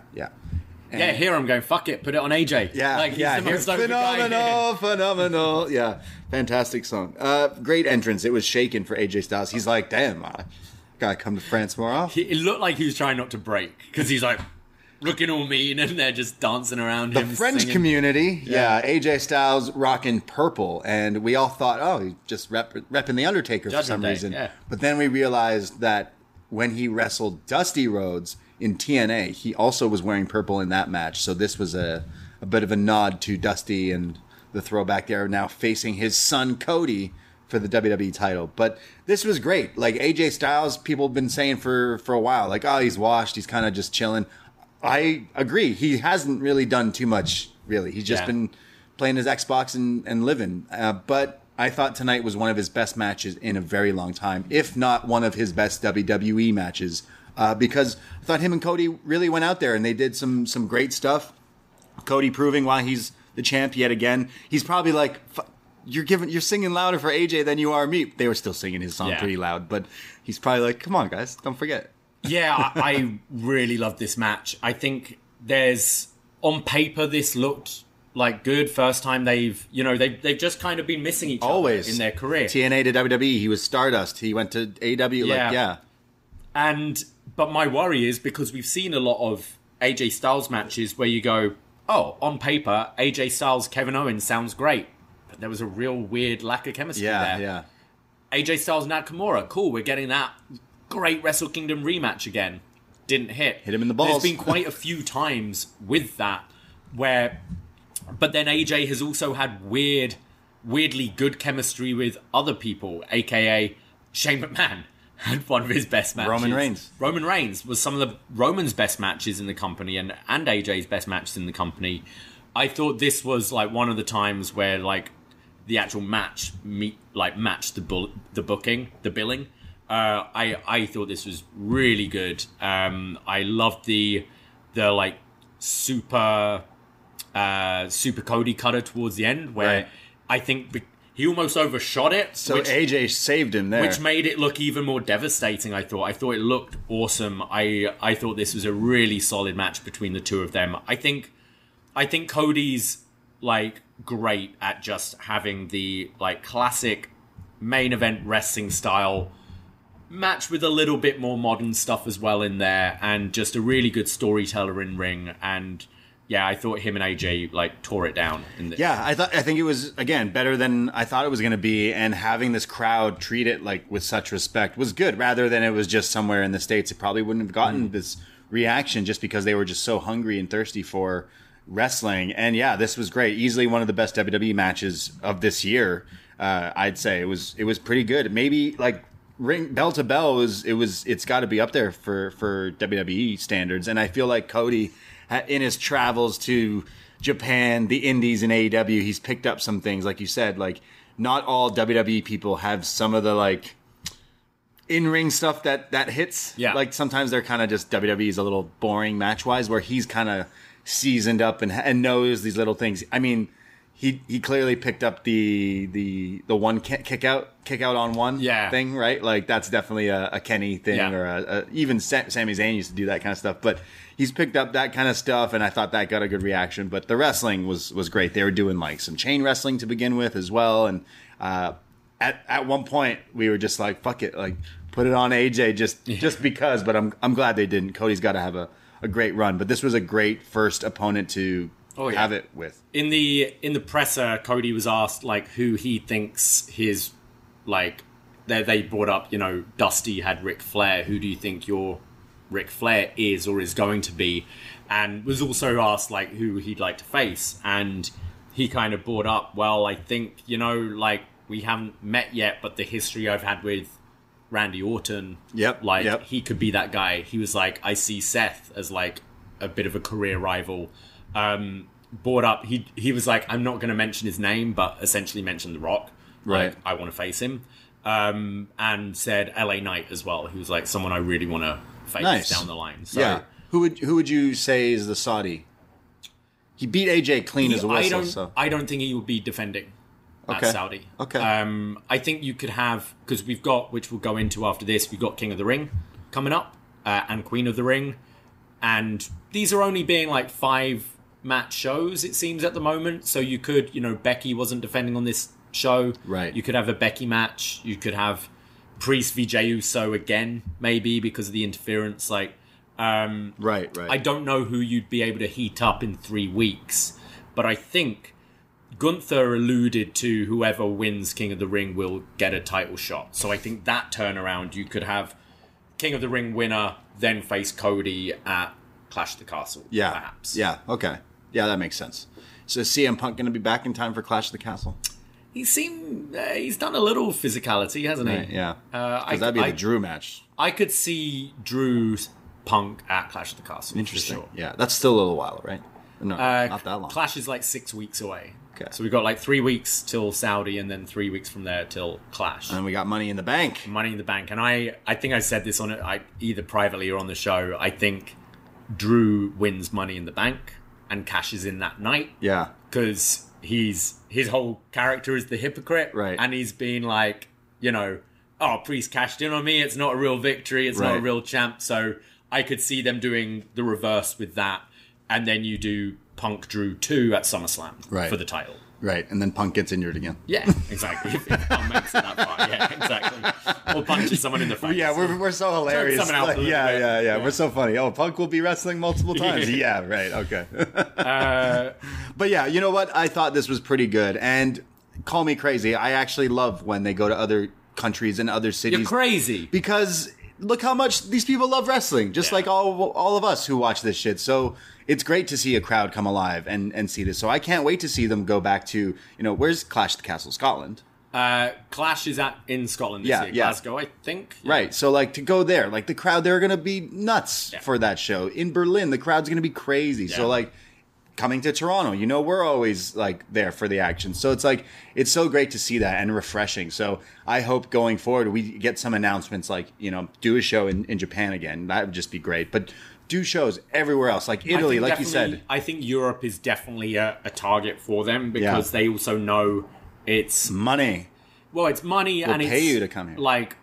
And here I'm going, fuck it, put it on AJ. Yeah, he's the most over phenomenal, guy. phenomenal. Yeah, fantastic song. Great entrance. It was shaken for AJ Styles. He's like, damn, I gotta come to France more often. It looked like he was trying not to break, because he's like looking all mean, and they're just dancing around him. The French singing. community, AJ Styles rocking purple, and we all thought, he's just repping the Undertaker for some reason. Yeah. But then we realized that when he wrestled Dusty Rhodes in TNA, he also was wearing purple in that match. So this was a bit of a nod to Dusty and the throwback there, now facing his son Cody for the WWE title. But this was great. Like AJ Styles, people have been saying for a while, like, he's washed, he's kind of just chilling. I agree. He hasn't really done too much, really. He's just been playing his Xbox and living. But I thought tonight was one of his best matches in a very long time, if not one of his best WWE matches. Because I thought him and Cody really went out there and they did some great stuff. Cody proving why he's the champ yet again. He's probably like, you're singing louder for AJ than you are me. They were still singing his song pretty loud, but he's probably like, come on, guys, don't forget. Yeah, I really loved this match. I think on paper, this looked like good. First time they've just kind of been missing each other in their career. TNA to WWE, he was Stardust. He went to AEW, But my worry is, because we've seen a lot of AJ Styles matches where you go, on paper, AJ Styles, Kevin Owens sounds great. But there was a real weird lack of chemistry there. Yeah. AJ Styles, Nakamura, cool, we're getting that great Wrestle Kingdom rematch again. Didn't hit. Hit him in the balls. There's been quite a few times with that but then AJ has also had weirdly good chemistry with other people, aka Shane McMahon. Had one of his best matches. Roman Reigns was some of Roman's best matches in the company and AJ's best matches in the company. I thought this was one of the times where the actual match matched the booking, the billing. I thought this was really good. I loved the super Cody cutter towards the end, where I think he almost overshot it. So AJ saved him there. Which made it look even more devastating, I thought. I thought it looked awesome. I thought this was a really solid match between the two of them. I think Cody's great at just having the classic main event wrestling style match with a little bit more modern stuff as well in there, and just a really good storyteller in ring. And yeah, I thought him and AJ tore it down in this. Yeah, I think it was again better than I thought it was going to be, and having this crowd treat it with such respect was good, rather than it was just somewhere in the States. It probably wouldn't have gotten this reaction just because they were just so hungry and thirsty for wrestling. And yeah, this was great. Easily one of the best WWE matches of this year. I'd say it was pretty good. Maybe ring bell to bell it's got to be up there for WWE standards. And I feel like Cody, in his travels to Japan, the Indies, and AEW, he's picked up some things. Like you said, not all WWE people have some of the in-ring stuff that hits. Yeah. Sometimes they're kind of just WWE's a little boring match-wise, where he's kind of seasoned up and knows these little things. I mean, he clearly picked up the one kick out on one thing, right? Like that's definitely a Kenny thing, or even Sami Zayn used to do that kind of stuff. But he's picked up that kind of stuff, and I thought that got a good reaction. But the wrestling was great. They were doing like some chain wrestling to begin with as well, and at one point we were just like, fuck it, like put it on AJ just because. But I'm glad they didn't. Cody's got to have a great run, but this was a great first opponent to have it with. In the presser, Cody was asked like who he thinks his like they brought up, you know, Dusty had Ric Flair. Who do you think your Ric Flair is or is going to be? And was also asked like who he'd like to face, and he kind of brought up, well, I think, you know, like we haven't met yet, but the history I've had with Randy Orton, he could be that guy. He was like, I see Seth as like a bit of a career rival. Brought up, he was like, I'm not going to mention his name, but essentially mentioned The Rock. Right. Like, I want to face him. And said LA Knight as well. He was like someone I really want to face down the line. So, yeah. Who would you say is the Saudi? He beat AJ clean as a whistle. I don't think he would be defending at Saudi. Okay. I think you could have, because we've got, which we'll go into after this, we've got King of the Ring coming up, and Queen of the Ring. And these are only being like 5-match shows, it seems, at the moment. So you could, you know, Becky wasn't defending on this show. Right. You could have a Becky match. You could have Priest v. Jey Uso again, maybe, because of the interference. Like, right. I don't know who you'd be able to heat up in 3 weeks, but I think Gunther alluded to whoever wins King of the Ring will get a title shot. So I think that turnaround, you could have King of the Ring winner then face Cody at Clash of the Castle, perhaps. Yeah, okay. Yeah, that makes sense. So is CM Punk going to be back in time for Clash of the Castle? He's done a little physicality, hasn't he? Right, yeah. Because that'd be the Drew match. I could see Drew's Punk at Clash of the Castle. Interesting. For sure. Yeah, that's still a little while, right? No, not that long. Clash is like 6 weeks away. Okay. So we've got like 3 weeks till Saudi, and then 3 weeks from there till Clash. And we got Money in the Bank. Money in the Bank. And I think I said this on it, either privately or on the show. I think Drew wins Money in the Bank and cashes in that night. Yeah. Because his whole character is the hypocrite. Right. And he's been like, you know, oh, Priest cashed in on me. It's not a real victory. It's not a real champ. So I could see them doing the reverse with that. And then you do Punk Drew 2 at SummerSlam for the title. Right, and then Punk gets injured again. Yeah, exactly. If Punk makes it that far, yeah, exactly. Or punches someone in the face. Yeah, we're so hilarious. Like, yeah. We're so funny. Oh, Punk will be wrestling multiple times. Yeah, right. Okay. But yeah, you know what? I thought this was pretty good. And call me crazy. I actually love when they go to other countries and other cities. You're crazy. Because look how much these people love wrestling, just like all of us who watch this shit. So it's great to see a crowd come alive and see this. So I can't wait to see them go back to, you know, where's Clash of the Castle? Scotland. Clash is in Scotland this year. Glasgow, I think. Yeah. Right. So like to go there, like the crowd, they're going to be nuts for that show. In Berlin, the crowd's going to be crazy. Yeah. So like coming to Toronto, you know, we're always like there for the action. So it's like, it's so great to see that and refreshing. So I hope going forward, we get some announcements like, you know, do a show in Japan again. That would just be great. But do shows everywhere else, like Italy, like you said. I think Europe is definitely a target for them because they also know it's money. Well, it's money, and it's pay you to come here. Like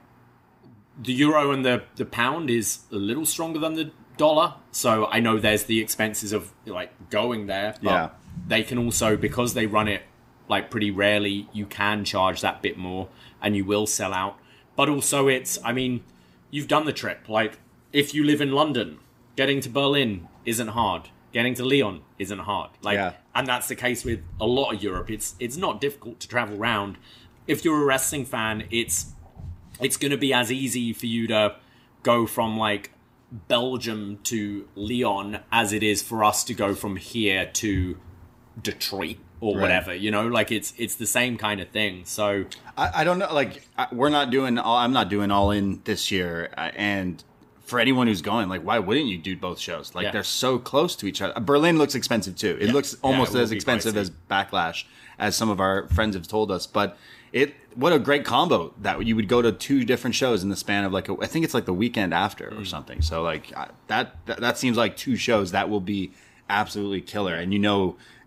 the euro and the pound is a little stronger than the dollar, so I know there's the expenses of like going there. But they can also, because they run it like pretty rarely, you can charge that bit more, and you will sell out. But also, I mean, you've done the trip. Like if you live in London, getting to Berlin isn't hard. Getting to Lyon isn't hard. And that's the case with a lot of Europe. It's not difficult to travel around. If you're a wrestling fan, it's going to be as easy for you to go from like Belgium to Lyon as it is for us to go from here to Detroit or whatever. You know, like it's the same kind of thing. So I don't know. Like I'm not doing All In this year, and for anyone who's going, like, why wouldn't you do both shows? Like, they're so close to each other. Berlin looks expensive, too. It looks almost as expensive as Backlash, as some of our friends have told us. But what a great combo that you would go to 2 different shows in the span of, like, I think it's like the weekend after or something. So, like, that seems like 2 shows that will be absolutely killer. And, you know,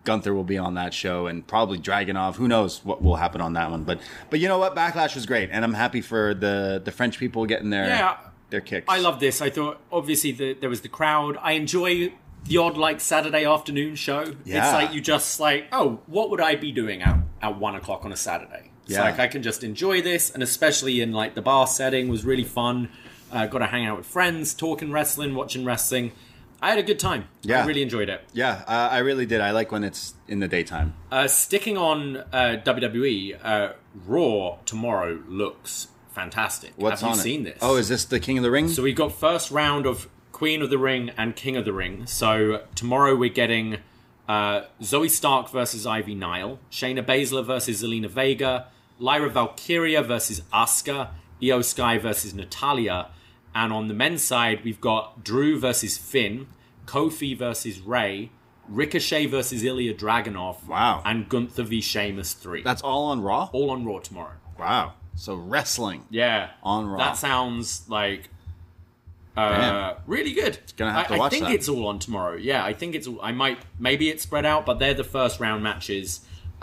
Gunther will be on that show, and probably Dragunov. Who knows what will happen on that one? But you know what? Backlash was great, and I'm happy for the French people getting their kicks. I love this. I thought obviously there was the crowd. I enjoy the odd like Saturday afternoon show. Yeah. It's like you just like, oh, what would I be doing at 1 o'clock on a Saturday? It's like I can just enjoy this, and especially in like the bar setting was really fun. Got to hang out with friends, talking wrestling, watching wrestling. I had a good time. Yeah. I really enjoyed it. Yeah, I really did. I like when it's in the daytime. Sticking on WWE, Raw tomorrow looks fantastic. What's Have on you it? seen this? Oh, is this the King of the Ring? So we've got first round of Queen of the Ring and King of the Ring. So tomorrow we're getting Zoe Stark versus Ivy Nile, Shayna Baszler versus Zelina Vega, Lyra Valkyria versus Asuka, Io Sky versus Natalia. And on the men's side, we've got Drew versus Finn, Kofi versus Ray, Ricochet versus Ilya Dragunov, Wow. and Gunther v. Sheamus 3. That's all on Raw? all on Raw tomorrow. Wow. So wrestling. Yeah. On Raw. That sounds like really good. Gonna have to I watch think that. it's all on tomorrow. Yeah, I think it's all. Maybe it's spread out, but they're the first round matches.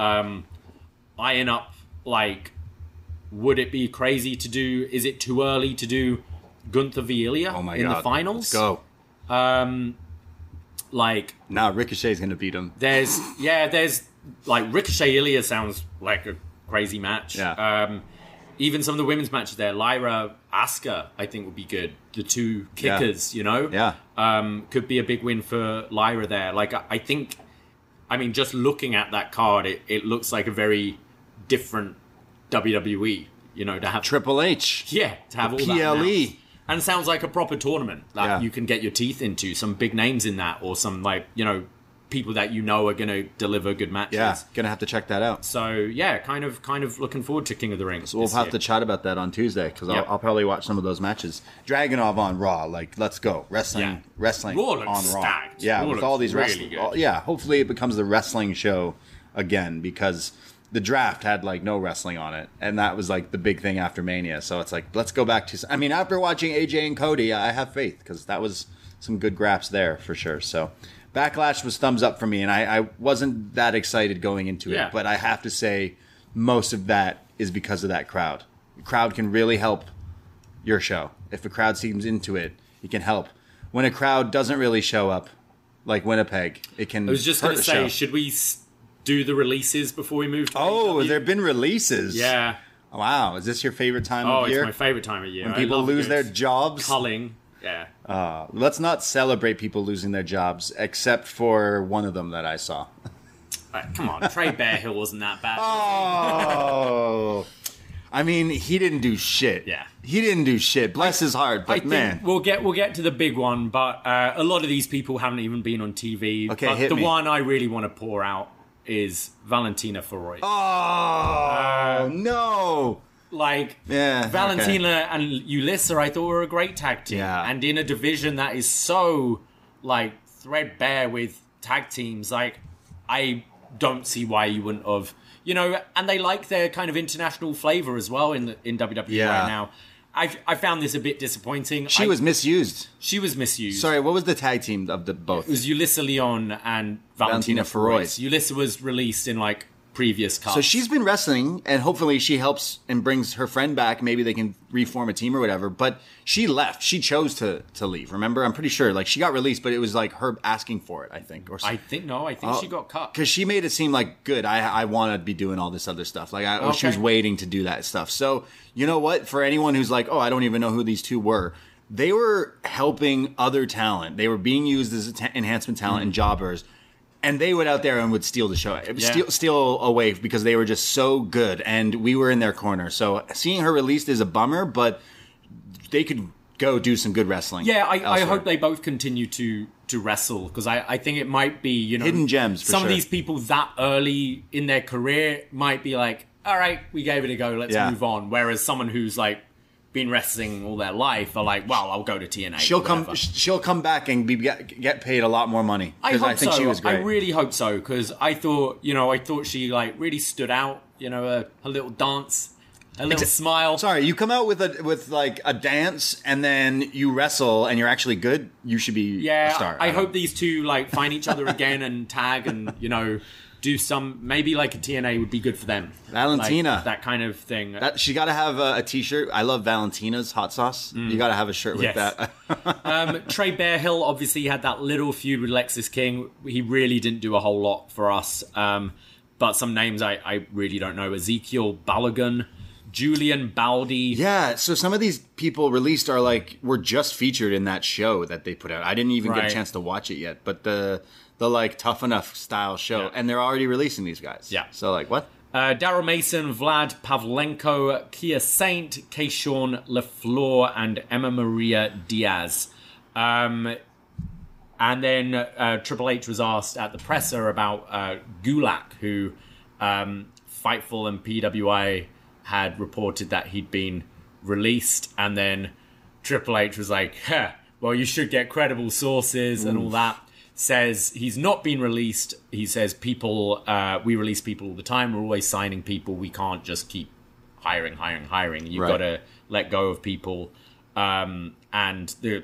Eyeing up, like, would it be crazy to do? Is it too early to do Gunther v. Ilya Oh my in God. the finals? Let's go. Like, Now Ricochet's going to beat him. there's like Ricochet Ilya sounds like a crazy match. Yeah. Even some of the women's matches there, Lyra Asuka, I think would be good. The two kickers, you know, could be a big win for Lyra there. Like I think, I mean, just looking at that card, it looks like a very different WWE. You know, to have Triple H. to have all that PLE. announced. And it sounds like a proper tournament that Yeah. you can get your teeth into. Some big names in that, or some like people that you know are going to deliver good matches. Yeah, going to have to check that out. So yeah, kind of looking forward to King of the Ring. So we'll have to chat about that on Tuesday, because Yep. I'll probably watch some of those matches. Dragunov on Raw, like, let's go. Wrestling Raw looks on Raw. stacked. Yeah, Raw with looks all these really wrestling. good. Yeah, hopefully it becomes the wrestling show again, because the draft had like no wrestling on it, and that was like the big thing after Mania. So it's like, let's go back to. I mean, after watching AJ and Cody, I have faith, because that was some good graps there for sure. So Backlash was thumbs up for me, and I wasn't that excited going into Yeah. it, but I have to say most of that is because of that crowd. The crowd can really help your show. If a crowd seems into it, it can help. When a crowd doesn't really show up, like Winnipeg, it can. I was just going to say, should we do the releases before we move to Oh, AEW? there have been releases. Yeah. Wow, is this your favorite time Oh, of year? it's my favorite time of year. When I people love lose good their jobs. culling. Yeah. Let's not celebrate people losing their jobs, except for one of them that I saw. Come on, Trey Bearhill wasn't that bad. Oh, I mean, he didn't do shit. Yeah. He didn't do shit. Bless his heart, but I think man. we'll get to the big one, but a lot of these people haven't even been on TV. Okay, but hit the me. one I really want to pour out is Valentina Feroz. Oh, no. Like, Yeah, Valentina and Ulyssa, I thought were a great tag team. Yeah. And in a division that is so, like, threadbare with tag teams, like, I don't see why you wouldn't have, and they like their kind of international flavor as well in WWE Yeah. right now. I found this a bit disappointing. She was misused. She was misused. Sorry, what was the tag team of the both? It was Ulyssa Leon and Valentina Feroz. Ulyssa was released in, like, previous cuts. So she's been wrestling, and hopefully she helps and brings her friend back. Maybe they can reform a team or whatever. But she left. She chose to leave. Remember, I'm pretty sure. Like, she got released, but it was like her asking for it, I think. Or I think she got cut. because she made it seem like, good, I want to be doing all this other stuff. Like, she was Okay. waiting to do that stuff. So you know what? For anyone who's like, I don't even know who these two were. They were helping other talent. They were being used as enhancement talent and jobbers. And they went out there and would steal the show, steal away, because they were just so good, and we were in their corner. So seeing her released is a bummer, but they could go do some good wrestling. Yeah, I elsewhere. hope they both continue to wrestle, because I think it might be, Hidden gems, for some sure. of these people that early in their career might be like, all right, we gave it a go, let's Yeah. move on. Whereas someone who's like been wrestling all their life are like, well, I'll go to TNA. She'll or whatever. come back and get paid a lot more money, because I think so. she was great. I really hope so, because I thought she like really stood out. Her little dance a little smile. Sorry, you come out with like a dance and then you wrestle and you're actually good. You should be a star. I hope these two like find each other again and tag and do some, maybe like a TNA would be good for them. Valentina. Like, that kind of thing. She got to have a t-shirt. I love Valentina's hot sauce. You got to have a shirt with that. Trey Bearhill obviously had that little feud with Lexis King. He really didn't do a whole lot for us. But some names I really don't know. Ezekiel Balogun, Julian Baldi. Yeah, so some of these people released were just featured in that show that they put out. I didn't even get a chance to watch it yet. But the like Tough Enough style show, and they're already releasing these guys. Yeah. So like what? Daryl Mason, Vlad Pavlenko, Kia Saint, Keishorn LaFleur, and Emma Maria Diaz. And then Triple H was asked at the presser about Gulak, who Fightful and PWI had reported that he'd been released, and then Triple H was like, well, you should get credible sources and all that. Says he's not been released. He says we release people all the time. We're always signing people. We can't just keep hiring. You've got to let go of people. And the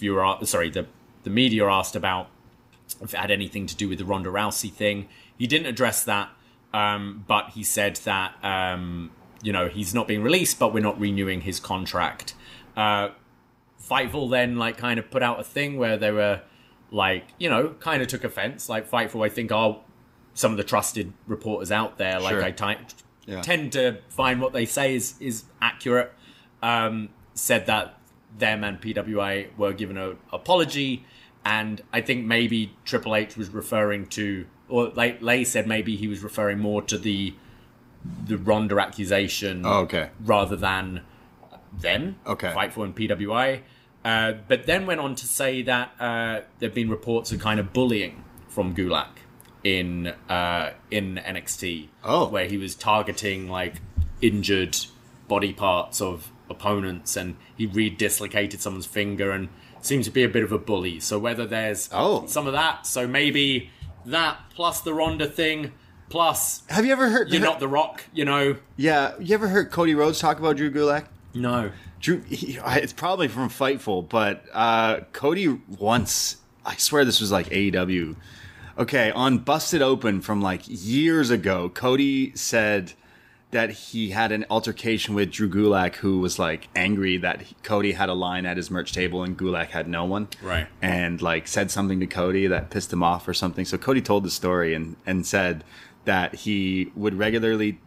media asked about if it had anything to do with the Ronda Rousey thing. He didn't address that, but he said that he's not being released, but we're not renewing his contract. Fightful then kind of put out a thing where they were kind of took offense. Like Fightful, I think, are some of the trusted reporters out there. Like, I tend to find what they say is accurate. Said that them and PWA were given an apology, and I think maybe Triple H was referring to, or Lay said maybe he was referring more to the Ronda accusation rather than them, Fightful and PWA. But then went on to say that there have been reports of kind of bullying from Gulak in NXT, where he was targeting injured body parts of opponents, and he dislocated someone's finger and seemed to be a bit of a bully. So whether there's some of that, so maybe that plus the Ronda thing, plus have you ever heard you're not The Rock, Yeah, you ever heard Cody Rhodes talk about Drew Gulak? No. Drew, it's probably from Fightful, but Cody once, I swear this was AEW. Okay, on Busted Open from years ago, Cody said that he had an altercation with Drew Gulak, who was angry that Cody had a line at his merch table and Gulak had no one. Right. And said something to Cody that pissed him off or something. So Cody told the story and said that Cody would regularly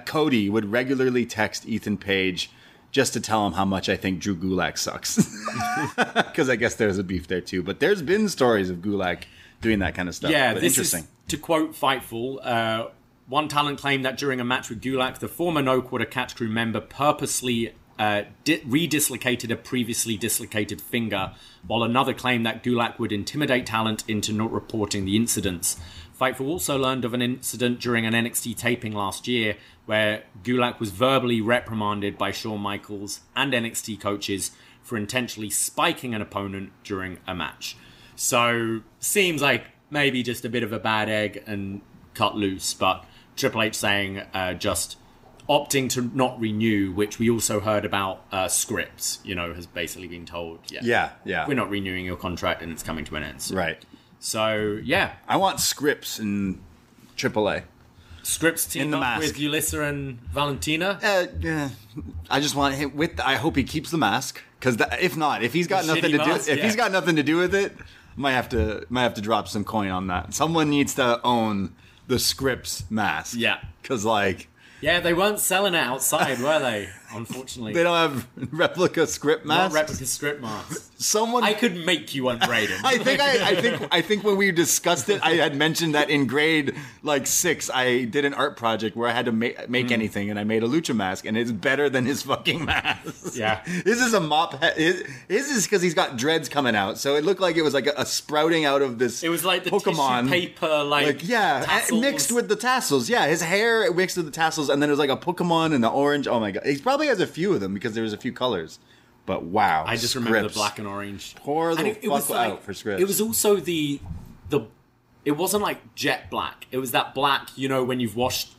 text Ethan Page just to tell him how much I think Drew Gulak sucks. Because I guess there's a beef there too. But there's been stories of Gulak doing that kind of stuff. Yeah, but this interesting. Is, to quote Fightful, one talent claimed that during a match with Gulak, the former No Quarter Catch Crew member purposely redislocated a previously dislocated finger, while another claimed that Gulak would intimidate talent into not reporting the incidents. Fightful also learned of an incident during an NXT taping last year where Gulak was verbally reprimanded by Shawn Michaels and NXT coaches for intentionally spiking an opponent during a match. So, seems like maybe just a bit of a bad egg and cut loose, but Triple H saying just opting to not renew, which we also heard about Scripps, has basically been told, we're not renewing your contract and it's coming to an end. So. Right. So, yeah. I want Scripps in AAA. Scripps team up with Yulissa and Valentina? I just want him I hope he keeps the mask, because if he's got nothing to do, he's got nothing to do with it, might have to drop some coin on that. Someone needs to own the Scripps mask. Yeah, because yeah, they weren't selling it outside, were they? Unfortunately, they don't have replica script masks. Not replica script masks. I could make you one, Braden. I think when we discussed it, I had mentioned that in grade 6, I did an art project where I had to make anything, and I made a lucha mask, and it's better than his fucking mask. Yeah, this is a mop. His is because he's got dreads coming out, so it looked like it was a sprouting out of this. It was like the Pokemon tissue paper, tassels. Mixed with the tassels. Yeah, his hair mixed with the tassels, and then there's a Pokemon and the orange. Oh my god, he probably has a few of them because there was a few colors. But wow, I just remember the black and orange. Pour the fuck out for Scripps. It was also the. It wasn't jet black. It was that black, when you've washed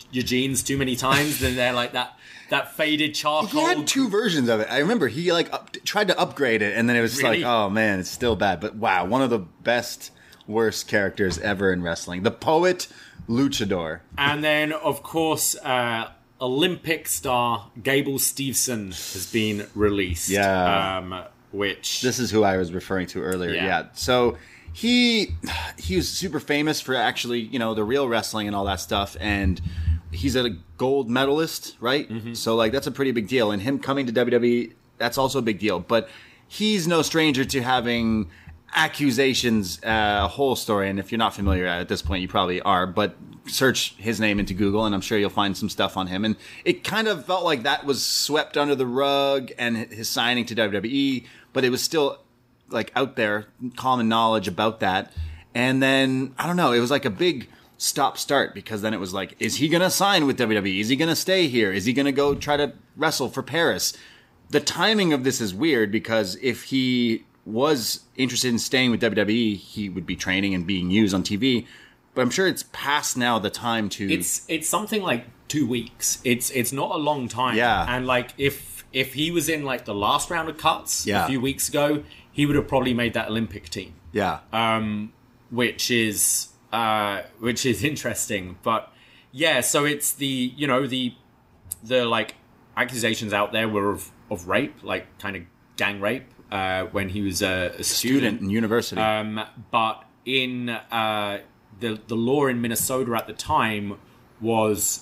your jeans too many times, then they're like that faded charcoal. He had 2 versions of it. I remember he like tried to upgrade it, and then it was Really? like, oh man, it's still bad. But wow, one of the best, worst characters ever in wrestling. The Poet Luchador. And then, of course, Olympic star Gable Steveson has been released. Yeah. Which... This is who I was referring to earlier. Yeah. So he was super famous for actually, you know, the real wrestling and all that stuff. And he's a gold medalist, right? Mm-hmm. So, like, that's a pretty big deal. And him coming to WWE, that's also a big deal. But he's no stranger to having accusations, a whole story. And if you're not familiar at this point, you probably are. But search his name into Google, and I'm sure you'll find some stuff on him. And it kind of felt like that was swept under the rug, and his signing to WWE, but it was still like out there, common knowledge about that. And then, I don't know, it was like a big stop-start, because then it was like, is he going to sign with WWE? Is he going to stay here? Is he going to go try to wrestle for Paris? The timing of this is weird, because if he was interested in staying with WWE, he would be training and being used on TV. But I'm sure it's past now the time to... It's something like 2 weeks. It's not a long time. Yeah. And like if he was in like the last round of cuts Yeah. a few weeks ago, he would have probably made that Olympic team. Yeah. Which is interesting. But yeah, so it's the, you know, the like accusations out there were of rape, like kind of gang rape, when he was a student in university. But in the law in Minnesota at the time was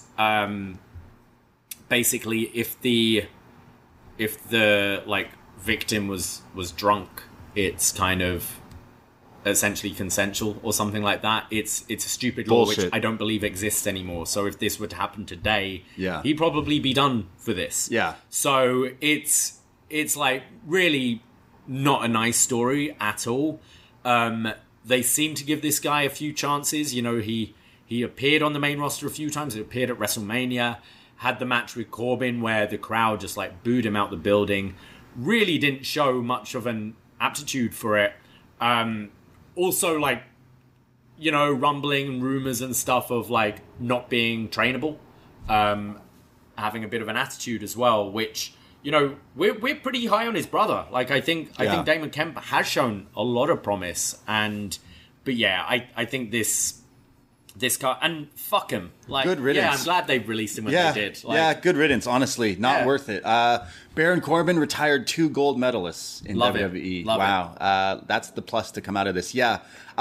basically if the like victim was drunk, it's kind of essentially consensual or something like that. It's a stupid law which I don't believe exists anymore. So if this would happen today, he'd probably be done for this. Yeah. So it's like really not a nice story at all. They seem to give this guy a few chances. You know, he appeared on the main roster a few times. He appeared at WrestleMania, had the match with Corbin where the crowd just like booed him out the building. Really didn't show much of an aptitude for it. Also, like, you know, rumbling and rumors and stuff of like not being trainable, having a bit of an attitude as well, which, you know, we're pretty high on his brother. Like, I think Damon Kemp has shown a lot of promise, but yeah, I think this guy, and fuck him. Like, good riddance. Yeah, I'm glad they released him when they did. Like, good riddance. Honestly, not worth it. Baron Corbin retired 2 gold medalists in WWE. Wow, that's the plus to come out of this. Yeah,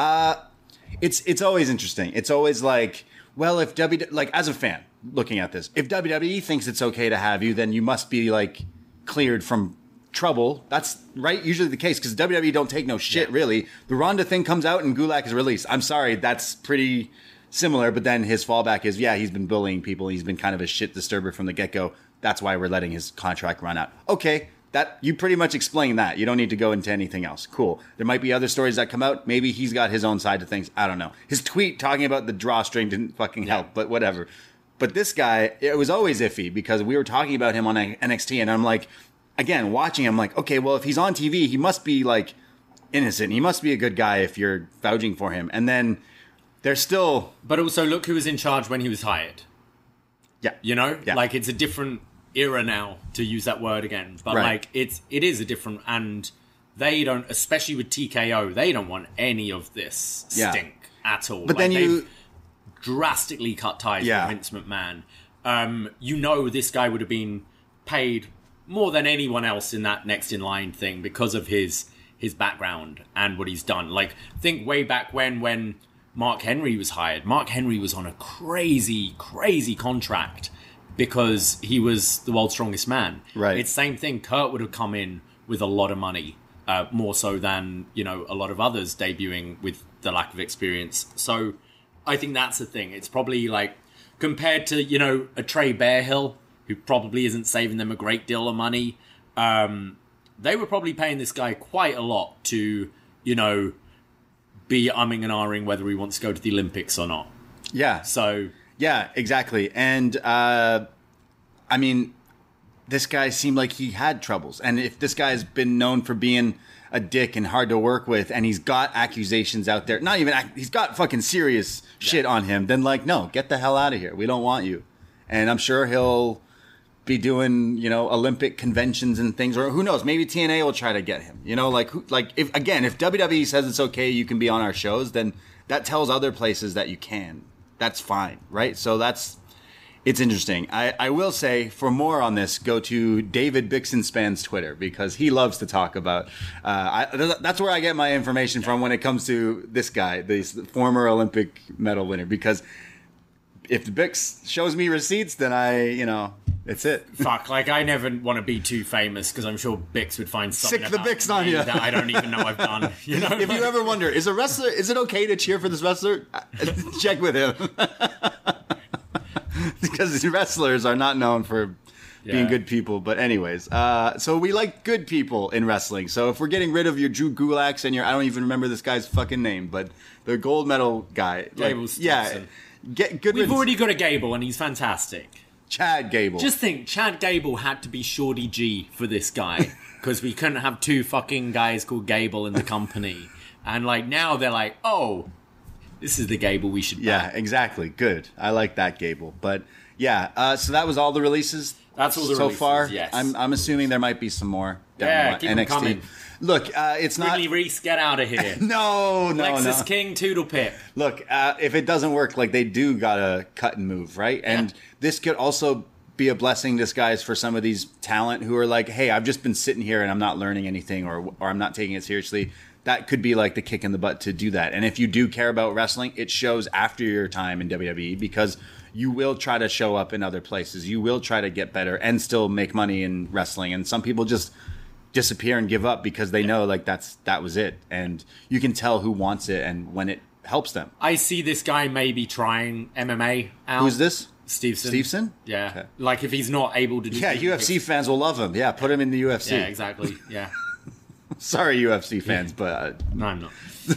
it's always interesting. It's always like, well, if like as a fan looking at this, if WWE thinks it's okay to have you, then you must be like cleared from trouble. That's right, usually the case, because WWE don't take no shit, really. The Ronda thing comes out and Gulak is released. I'm sorry, that's pretty similar, but then his fallback is, he's been bullying people. He's been kind of a shit disturber from the get-go. That's why we're letting his contract run out. Okay, that you pretty much explained that. You don't need to go into anything else. Cool. There might be other stories that come out. Maybe he's got his own side to things. I don't know. His tweet talking about the drawstring didn't fucking help, but whatever. But this guy, it was always iffy, because we were talking about him on NXT, and I'm like, again, watching him, like, okay, well, if he's on TV, he must be, like, innocent. He must be a good guy if you're vouching for him. And then there's still... But also, look who was in charge when he was hired. Yeah. You know? Yeah. Like, it's a different era now, to use that word again. But, like, it is a different... And they don't, especially with TKO, they don't want any of this stink at all. But like, then you... drastically cut ties with Vince McMahon. You know this guy would have been paid more than anyone else in that next in line thing because of his background and what he's done. Like, think way back when Mark Henry was hired. Mark Henry was on a crazy, crazy contract because he was the world's strongest man. Right. It's the same thing. Kurt would have come in with a lot of money, more so than, you know, a lot of others debuting with the lack of experience. So I think that's the thing. It's probably like, compared to, you know, a Trey Bearhill, who probably isn't saving them a great deal of money, they were probably paying this guy quite a lot to, you know, be umming and ahhing whether he wants to go to the Olympics or not. Yeah. So... Yeah, exactly. And, I mean, this guy seemed like he had troubles. And if this guy's been known for being a dick and hard to work with, and he's got accusations out there, he's got fucking serious shit on him, then, like, no, get the hell out of here. We don't want you. and I'm sure he'll be doing, Olympic conventions and things, or who knows, maybe TNA will try to get him. If WWE says it's okay, you can be on our shows, then that tells other places that you can. That's fine, right? So it's interesting. I will say, for more on this, go to David Bixenspan's Twitter, because he loves to talk about. That's where I get my information from when it comes to this guy, this former Olympic medal winner. Because if the Bix shows me receipts, then it's it. Fuck, I never want to be too famous, because I'm sure Bix would find something Sick the Bix on you that I don't even know I've done. If you ever wonder, is it okay to cheer for this wrestler? Check with him. Because wrestlers are not known for being good people. But anyways, so we like good people in wrestling. So if we're getting rid of your Drew Gulaks and I don't even remember this guy's fucking name, but the gold medal guy. Gable Stevenson. Get good. We've already got a Gable, and he's fantastic. Chad Gable. Just think, Chad Gable had to be Shorty G for this guy, because we couldn't have two fucking guys called Gable in the company. And now they're like, oh, this is the Gable we should buy. Yeah, exactly. Good. I like that Gable. But yeah, so that was all the releases. That's all the so releases, far. yes. I'm assuming there might be some more. Yeah, keep them coming. Look, it's not. Ridley Reese, get out of here. No. Lexus King, Toodle Pip. Look, if it doesn't work, they do gotta cut and move, right? And this could also be a blessing in disguise for some of these talent who are like, hey, I've just been sitting here and I'm not learning anything, or I'm not taking it seriously. That could be the kick in the butt to do that. And if you do care about wrestling, it shows after your time in WWE, because you will try to show up in other places. You will try to get better and still make money in wrestling. And some people just disappear and give up because they know that was it. And you can tell who wants it and when it helps them. I see this guy maybe trying MMA out. Who's this? Stevenson? Yeah. Okay. If he's not able to do UFC fans will love him. Yeah, put him in the UFC. Yeah, exactly. Yeah. Sorry, UFC fans, but... No, I'm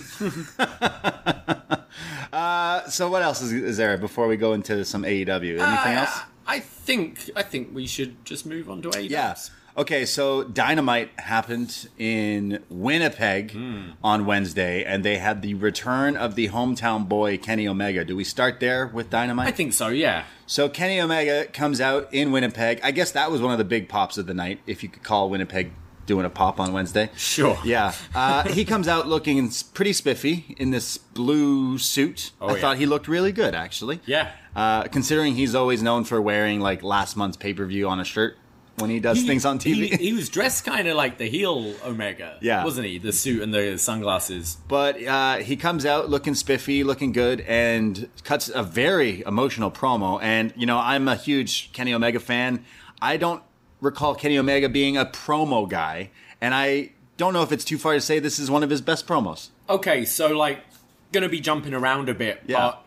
not. So what else is there before we go into some AEW? Anything else? I think we should just move on to AEW. Yeah. Okay, so Dynamite happened in Winnipeg on Wednesday, and they had the return of the hometown boy, Kenny Omega. Do we start there with Dynamite? I think so, yeah. So Kenny Omega comes out in Winnipeg. I guess that was one of the big pops of the night, if you could call Winnipeg doing a pop on Wednesday. Sure. Yeah. He comes out looking pretty spiffy in this blue suit. I thought he looked really good, actually. Yeah. Considering he's always known for wearing last month's pay-per-view on a shirt when he does things on TV. He was dressed kind of like the heel Omega, wasn't he? The suit and the sunglasses. But he comes out looking spiffy, looking good, and cuts a very emotional promo. And, I'm a huge Kenny Omega fan. I don't recall Kenny Omega being a promo guy, and I don't know if it's too far to say this is one of his best promos. Okay, so gonna be jumping around a bit, but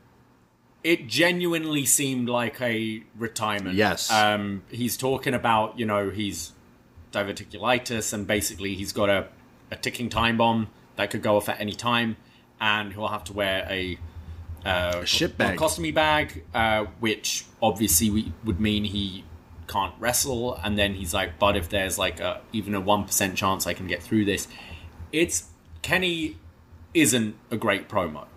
it genuinely seemed like a retirement. Yes. He's talking about, he's diverticulitis, and basically he's got a ticking time bomb that could go off at any time, and he'll have to wear a shit bag, a colostomy bag, which obviously would mean he can't wrestle. And then he's like, but if there's even a 1% chance I can get through this, Kenny isn't a great promo.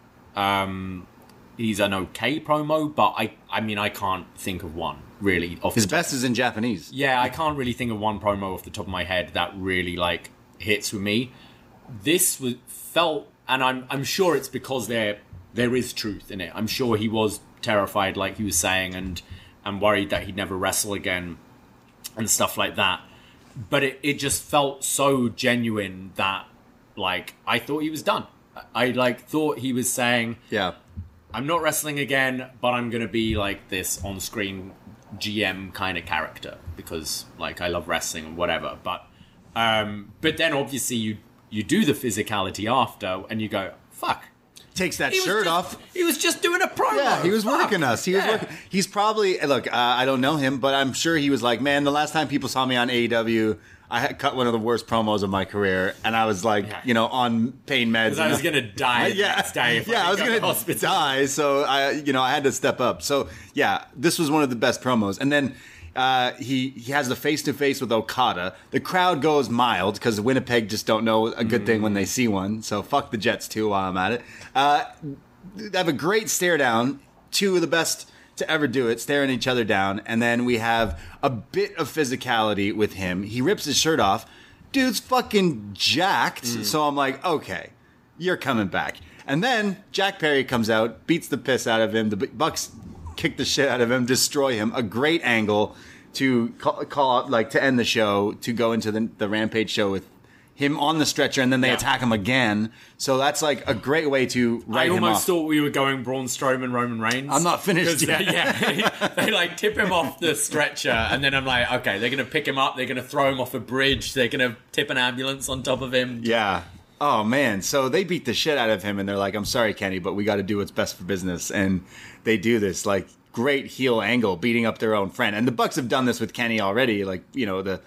He's an okay promo, but I can't think of one really. His best is in Japanese. Yeah, I can't really think of one promo off the top of my head that really hits with me. This felt, and I'm sure it's because there is truth in it. I'm sure he was terrified, like he was saying, and worried that he'd never wrestle again and stuff like that. But it just felt so genuine that I thought he was done. I thought he was saying, yeah, I'm not wrestling again, but I'm going to be this on-screen GM kind of character because I love wrestling and whatever. But then obviously you do the physicality after and you go, fuck. Takes that shirt off. He was just doing a promo. Yeah, he was working us. He's probably, look, I don't know him, but I'm sure he was like, man, the last time people saw me on AEW, I had cut one of the worst promos of my career, and I was on pain meds. Because I was going to die the next day. I was going to die, so I had to step up. So yeah, this was one of the best promos. And then he has the face-to-face with Okada. The crowd goes mild because Winnipeg just don't know a good thing when they see one. So fuck the Jets too while I'm at it. They have a great stare down. Two of the best to ever do it, staring each other down. And then we have a bit of physicality with him. He rips his shirt off. Dude's fucking jacked. So I'm like, okay, you're coming back. And then Jack Perry comes out, beats the piss out of him. The Bucks kick the shit out of him, destroy him. A great angle to call out, like, to end the show, to go into the Rampage show with him on the stretcher, and then they attack him again. So that's like a great way to write him off. I almost thought we were going Braun Strowman, Roman Reigns. I'm not finished yet. They like tip him off the stretcher, and then I'm like, okay, they're going to pick him up, they're going to throw him off a bridge, they're going to tip an ambulance on top of him. Yeah. Oh, man. So they beat the shit out of him, and they're like, I'm sorry, Kenny, but we got to do what's best for business. And they do this, like, great heel angle, beating up their own friend. And the Bucks have done this with Kenny already. Like, you know,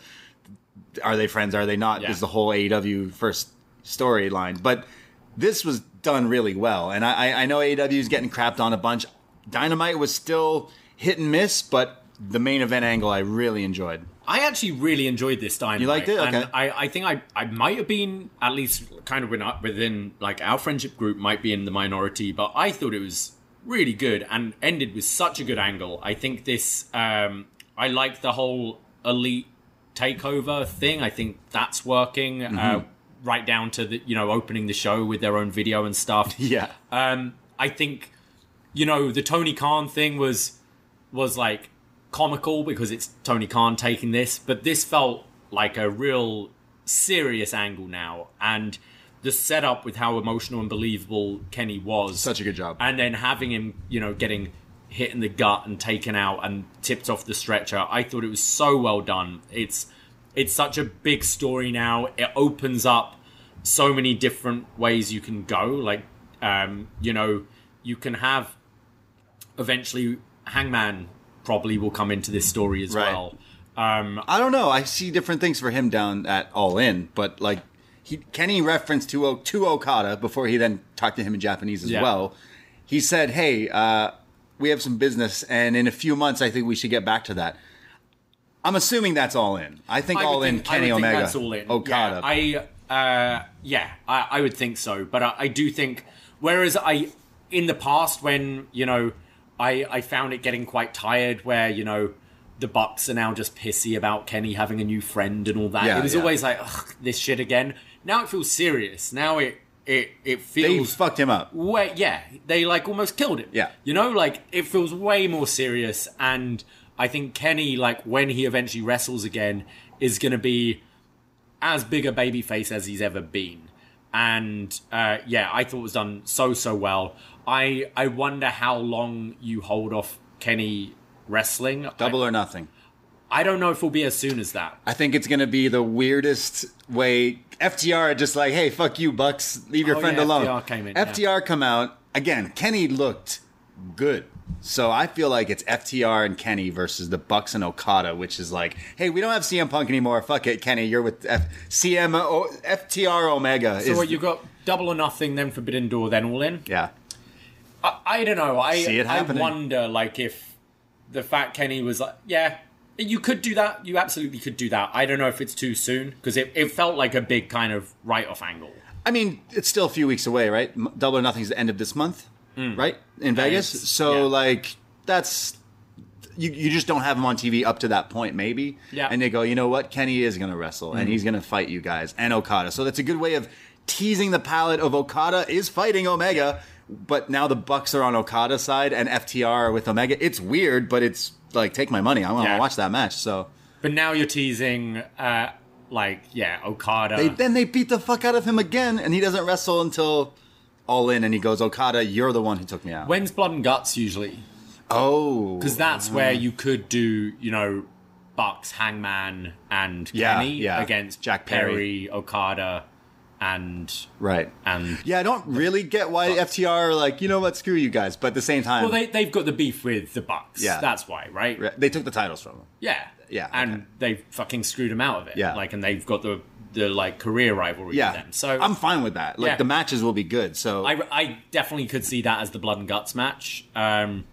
are they friends, are they not, is the whole AEW first storyline. But this was done really well. And I know AEW is getting crapped on a bunch. Dynamite was still hit and miss, but the main event angle I really enjoyed. I actually really enjoyed this Dynamite. You liked it? Okay. And I think I might have been, at least kind of within, like, our friendship group might be in the minority, but I thought it was really good and ended with such a good angle. I think this, I like the whole Elite takeover thing. I think that's working, right down to the, you know, opening the show with their own video and stuff. Yeah. I think, you know, the Tony Khan thing was like comical because it's Tony Khan taking this, but this felt like a real serious angle now, and the setup with how emotional and believable Kenny was. Such a good job. And then having him, you know, getting hit in the gut and taken out and tipped off the stretcher. I thought it was so well done. It's such a big story now. It opens up so many different ways you can go. Like, you know, you can have eventually Hangman probably will come into this story as well. I don't know. I see different things for him down at All In, but like Kenny referenced to Okada before he then talked to him in Japanese as well. He said, "Hey, we have some business, and in a few months, I think we should get back to that." I'm assuming that's All In. I think All In, Kenny Omega, that's All In. Okada. Yeah, I would think so. But I do think, whereas in the past when, you know, I found it getting quite tired where, you know, the Bucks are now just pissy about Kenny having a new friend and all that. It was always like, ugh, this shit again. Now it feels serious. Now it feels... They fucked him up. They like almost killed him. Yeah. You know, like it feels way more serious, and I think Kenny, like when he eventually wrestles again, is going to be as big a babyface as he's ever been. And I thought it was done so well. I wonder how long you hold off Kenny wrestling. Double or nothing. I don't know if it'll be as soon as that. I think it's going to be the weirdest way. FTR just like, hey, fuck you, Bucks. Leave your friend alone. FTR came in. FTR come out. Again, Kenny looked good. So I feel like it's FTR and Kenny versus the Bucks and Okada, which is like, hey, we don't have CM Punk anymore. Fuck it, Kenny. You're with FTR Omega. So you got Double or Nothing, then Forbidden Door, then All In? Yeah. I don't know. See it happening. I wonder, like, if the fact Kenny was like, yeah, you could do that. You absolutely could do that. I don't know if it's too soon, because it felt like a big kind of write-off angle. I mean, it's still a few weeks away, right? Double or Nothing's the end of this month, right? In Vegas. So, like, that's... You just don't have him on TV up to that point, maybe. Yeah. And they go, you know what? Kenny is going to wrestle, and he's going to fight you guys, and Okada. So that's a good way of teasing the palate of Okada is fighting Omega, but now the Bucks are on Okada's side, and FTR are with Omega. It's weird, but it's like, take my money. I want to watch that match, so... But now you're teasing... Okada. Then they beat the fuck out of him again, and he doesn't wrestle until All In, and he goes, Okada, you're the one who took me out. When's Blood and Guts usually? Oh. Because that's where you could do, you know, Bucks, Hangman, and Kenny against Jack Perry, Okada, and... Right. And I don't really get why FTR are like, you know what, screw you guys, but at the same time... Well, they've got the beef with the Bucks. Yeah. That's why, right? They took the titles from them. Yeah. Yeah, and they fucking screwed him out of it. Yeah. Like, and they've got the like career rivalry with them. So I'm fine with that. Like the matches will be good. So I definitely could see that as the Blood and Guts match. And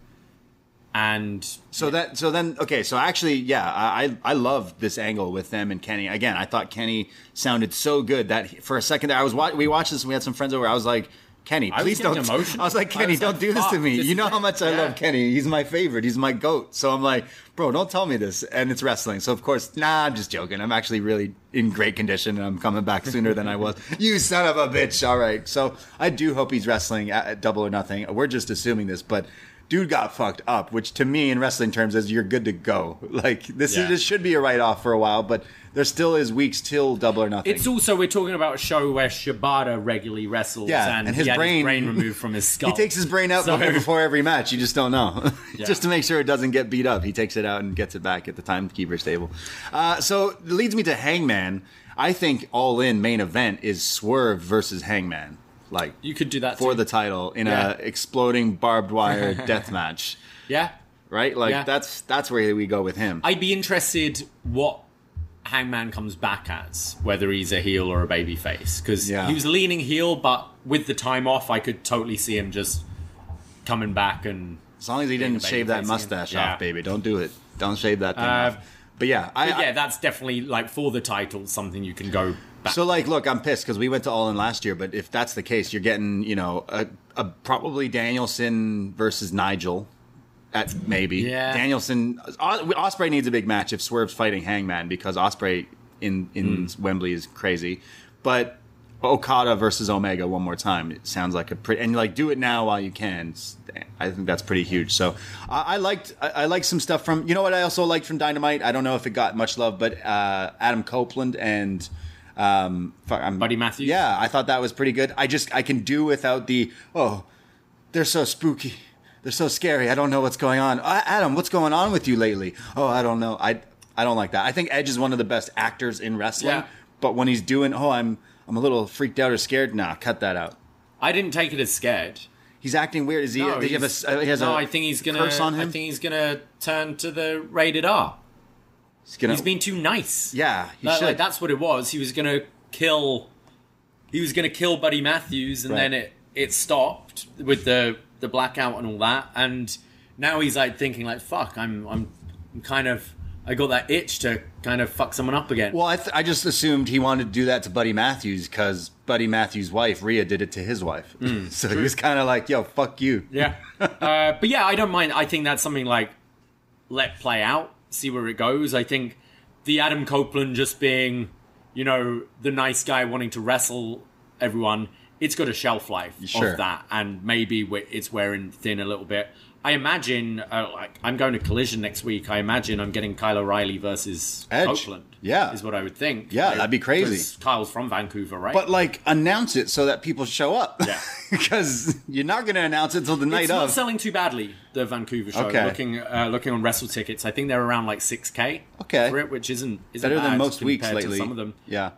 so actually, I love this angle with them and Kenny. Again, I thought Kenny sounded so good that for a second there, we watched this and we had some friends over. I was like, Kenny, I was please getting don't. emotional. I was like, Kenny, was don't like, do this to fuck, me. this You is know it. how much I Yeah. love Kenny. He's my favorite. He's my GOAT. So I'm like, bro, don't tell me this. And it's wrestling. So of course, I'm just joking. I'm actually really in great condition and I'm coming back sooner than I was. You son of a bitch. All right. So I do hope he's wrestling at Double or Nothing. We're just assuming this, but dude got fucked up, which to me in wrestling terms is you're good to go. Like this should be a write-off for a while, but there still is weeks till Double or Nothing. It's also, we're talking about a show where Shibata regularly wrestles and his he had brain, his brain removed from his skull. He takes his brain out before every match. You just don't know. Just to make sure it doesn't get beat up. He takes it out and gets it back at the timekeeper's table. So it leads me to Hangman. I think All In main event is Swerve versus Hangman. Like You could do that for too. the title in a exploding barbed wire death match. Yeah. Right? Like Yeah. that's where we go with him. I'd be interested what Hangman comes back as, whether he's a heel or a baby face. Because he was leaning heel, but with the time off, I could totally see him just coming back and... As long as he didn't shave that mustache off, baby. Don't do it. Don't shave that thing off. But yeah, that's definitely, like, for the title, something you can go back. So, like, look, I'm pissed because we went to All In last year, but if that's the case, you're getting, you know, a probably Danielson versus Nigel at maybe. Yeah. Danielson, Ospreay needs a big match if Swerve's fighting Hangman because Ospreay in Wembley is crazy. But Okada versus Omega one more time, it sounds like a pretty, and like do it now while you can. I think that's pretty huge. So I liked some stuff from, you know what I also liked from Dynamite? I don't know if it got much love, but Adam Copeland and Buddy Matthews? Yeah, I thought that was pretty good. I can do without the, they're so spooky. They're so scary. I don't know what's going on. Adam, what's going on with you lately? Oh, I don't know. I don't like that. I think Edge is one of the best actors in wrestling. Yeah. But when he's doing, I'm a little freaked out or scared. Nah, cut that out. I didn't take it as scared. He's acting weird. Is he? No, he has a I think he's gonna curse on him. I think he's gonna turn to the rated R. He's being too nice. Yeah, he should. That's what it was. He was gonna kill Buddy Matthews, and then it stopped with the blackout and all that. And now he's like thinking like, fuck, I'm kind of, I got that itch to kind of fuck someone up again. Well, I just assumed he wanted to do that to Buddy Matthews because Buddy Matthews' wife, Rhea, did it to his wife. So he was kind of like, yo, fuck you. Yeah. But yeah, I don't mind. I think that's something like, let play out, see where it goes. I think the Adam Copeland just being, you know, the nice guy wanting to wrestle everyone, it's got a shelf life of that. And maybe it's wearing thin a little bit. I imagine, I'm going to Collision next week. I imagine I'm getting Kyle O'Reilly versus Edge. Copeland. Yeah. Is what I would think. Yeah, that'd be crazy. 'Cause Kyle's from Vancouver, right? But, like, announce it so that people show up. Yeah. Because you're not going to announce it till the night it's of. not selling too badly, the Vancouver show. Okay. Looking on Wrestle Tickets, I think they're around like $6,000 Okay. for it, which isn't Better bad than most weeks compared to lately. some of them. Yeah.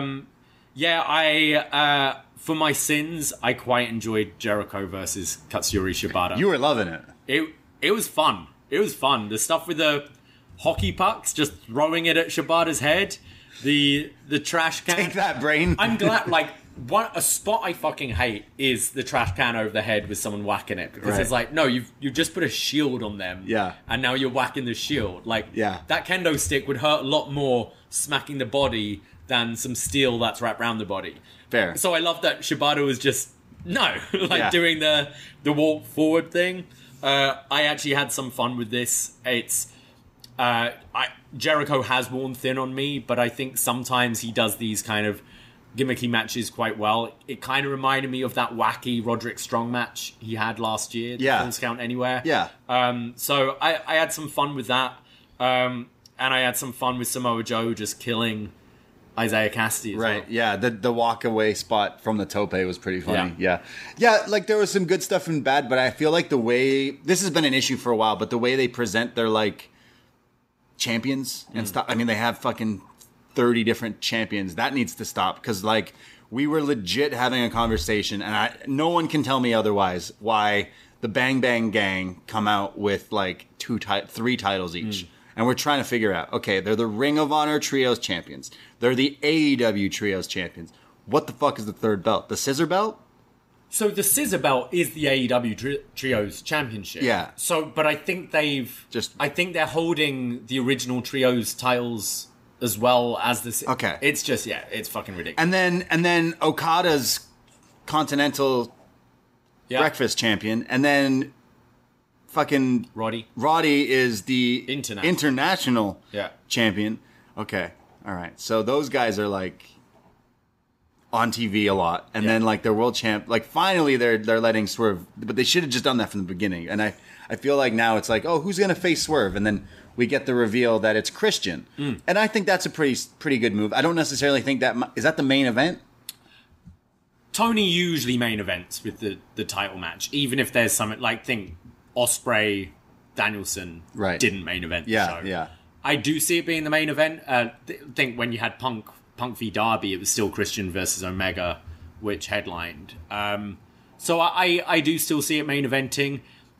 I for my sins, I quite enjoyed Jericho versus Katsuyori Shibata. You were loving it. It was fun. It was fun. The stuff with the hockey pucks, just throwing it at Shibata's head, the trash can. Take that, brain. I'm glad. Like a spot I fucking hate is the trash can over the head with someone whacking it, because it's like, no, you've just put a shield on them, and now you're whacking the shield. Like that kendo stick would hurt a lot more smacking the body than some steel that's wrapped around the body. Fair. So I love that Shibata was just doing the walk forward thing. I actually had some fun with this. It's Jericho has worn thin on me, but I think sometimes he does these kind of gimmicky matches quite well. It kind of reminded me of that wacky Roderick Strong match he had last year. The Falls Count Anywhere. Yeah. So I had some fun with that. And I had some fun with Samoa Joe just killing Isaiah Cassidy as well. Yeah, the walk away spot from the tope was pretty funny. Yeah, like there was some good stuff and bad, but I feel like the way, this has been an issue for a while, but the way they present their like champions and stuff, I mean, they have fucking 30 different champions. That needs to stop, because like we were legit having a conversation, and no one can tell me otherwise why the Bang Bang Gang come out with like 3 titles each. And we're trying to figure out, okay, they're the Ring of Honor Trios champions. They're the AEW Trios champions. What the fuck is the third belt? The scissor belt? So the scissor belt is the AEW Trios championship. Yeah. So, but I think I think they're holding the original Trios titles as well as the... Okay. It's just, it's fucking ridiculous. And then Okada's Continental breakfast champion, and then fucking Roddy is the international champion. Okay, all right. So those guys are like on TV a lot, and then like they're world champ. Like finally, they're letting Swerve, but they should have just done that from the beginning. And I feel like now it's like, oh, who's gonna face Swerve, and then we get the reveal that it's Christian, and I think that's a pretty good move. I don't necessarily think that is that the main event. Tony usually main events with the title match, even if there's something like Ospreay, Danielson didn't main event the show. Yeah. I do see it being the main event. Think when you had Punk v Darby, it was still Christian versus Omega, which headlined. So I do still see it main eventing.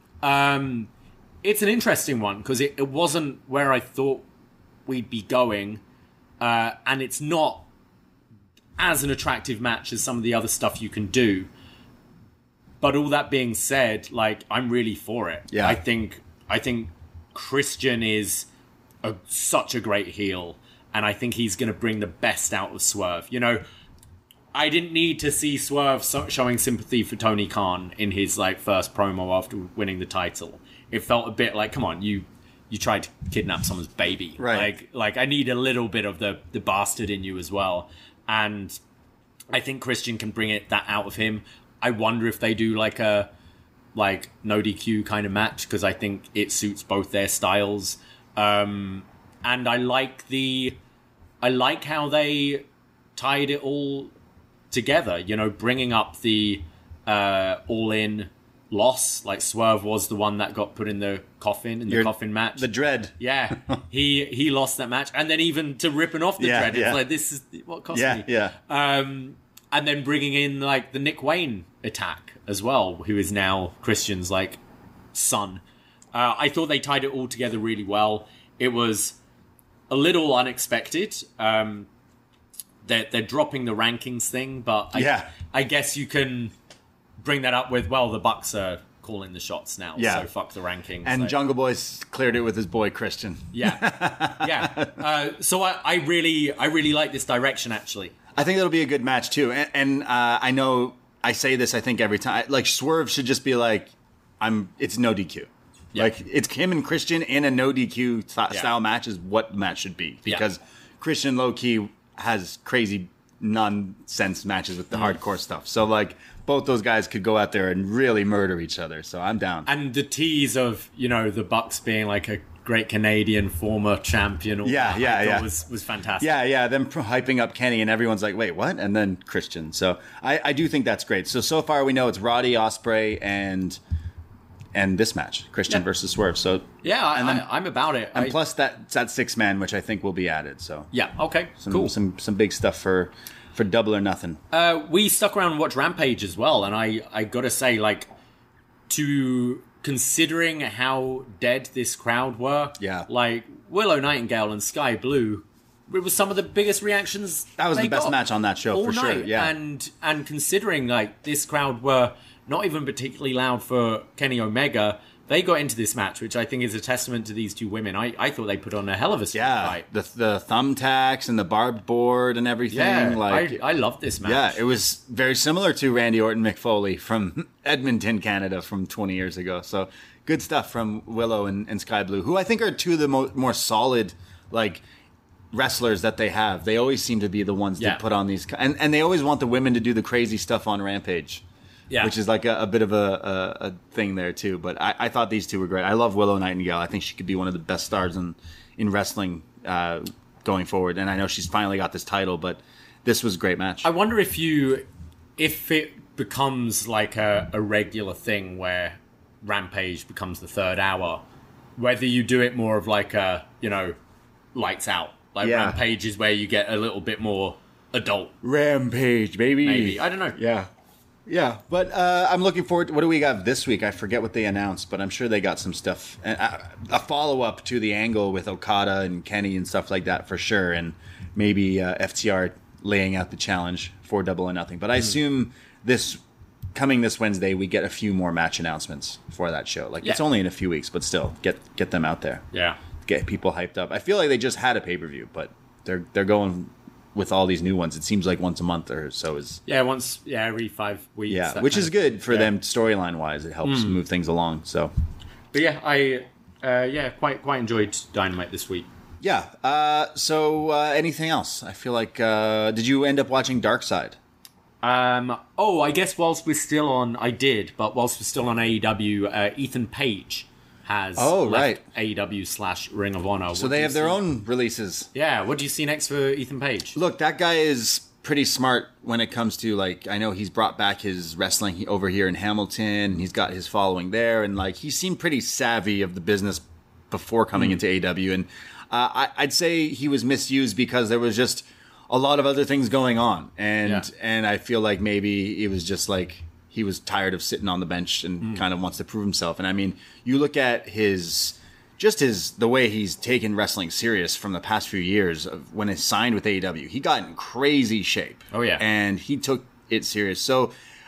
It's an interesting one because it wasn't where I thought we'd be going, and it's not as an attractive match as some of the other stuff you can do. But all that being said, like I'm really for it. Yeah. I think Christian is such a great heel, and I think he's going to bring the best out of Swerve. You know, I didn't need to see Swerve showing sympathy for Tony Khan in his like first promo after winning the title. It felt a bit like, come on, you tried to kidnap someone's baby. Right. Like I need a little bit of the bastard in you as well. And I think Christian can bring that out of him. I wonder if they do like a no DQ kind of match, because I think it suits both their styles. And I like how they tied it all together. You know, bringing up the all-in loss. Like Swerve was the one that got put in the coffin coffin match. The dread. Yeah, he lost that match, and then even to ripping off the dread, it's like this is what cost me. Yeah. And then bringing in like the Nick Wayne attack as well, who is now Christian's like son. I thought they tied it all together really well. It was a little unexpected. They're dropping the rankings thing, but I guess you can bring that up with, well, the Bucks are calling the shots now, so fuck the rankings. And Jungle Boy's cleared it with his boy Christian. So I really like this direction, actually. I think it'll be a good match too. And I know I say this, I think every time, like Swerve should just be like, it's no DQ. Like it's him and Christian in a no DQ style match is what the match should be, because Christian low key has crazy nonsense matches with the hardcore stuff. So like both those guys could go out there and really murder each other. So I'm down. And the tease of, you know, the Bucks being like a great Canadian former champion. Was fantastic. Them hyping up Kenny and everyone's like, wait, what? And then Christian. So I do think that's great. So far we know it's Roddy, Ospreay, and this match, Christian versus Swerve. So I'm about it. And plus that 6-man, which I think will be added. So cool. Some big stuff for Double or Nothing. We stuck around and watched Rampage as well, and I gotta say, like, considering how dead this crowd were, like Willow Nightingale and Sky Blue, it was some of the biggest reactions. That was the best match on that show for sure. Yeah, and considering like this crowd were not even particularly loud for Kenny Omega, they got into this match, which I think is a testament to these two women. I thought they put on a hell of a fight. The thumbtacks and the barbed board and everything. Yeah, I loved this match. Yeah, it was very similar to Randy Orton McFoley from Edmonton, Canada from 20 years ago. So good stuff from Willow and Sky Blue, who I think are two of the more solid like wrestlers that they have. They always seem to be the ones that put on these, and they always want the women to do the crazy stuff on Rampage. Yeah. Which is like a bit of a thing there too. But I thought these two were great. I love Willow Nightingale. I think she could be one of the best stars in wrestling going forward. And I know she's finally got this title, but this was a great match. I wonder if it becomes like a regular thing where Rampage becomes the third hour, whether you do it more of like a, you know, lights out. Like Rampage is where you get a little bit more adult. Rampage, baby. Maybe. I don't know. Yeah, but I'm looking forward to, what do we got this week? I forget what they announced, but I'm sure they got some stuff. A follow-up to the angle with Okada and Kenny and stuff like that for sure, and maybe FTR laying out the challenge for Double or Nothing. But I assume this Wednesday we get a few more match announcements for that show. Like it's only in a few weeks, but still, get them out there. Yeah. Get people hyped up. I feel like they just had a pay-per-view, but they're going with all these new ones. It seems like once a month or so is every 5 weeks. yeah, which is good for them storyline wise. It helps move things along. So, but yeah, I quite enjoyed Dynamite this week. Yeah. So anything else? I feel like did you end up watching Dark Side? I guess whilst we're still on AEW, Ethan Page has left AEW / Ring of Honor. So they have their own releases. Yeah, what do you see next for Ethan Page? Look, that guy is pretty smart when it comes to, like, I know he's brought back his wrestling over here in Hamilton. He's got his following there, and like he seemed pretty savvy of the business before coming into AEW. And I'd say he was misused because there was just a lot of other things going on, and I feel like maybe it was just like he was tired of sitting on the bench and kind of wants to prove himself. And I mean, you look at the way he's taken wrestling serious from the past few years of when he signed with AEW. He got in crazy shape. Oh yeah, and he took it serious. So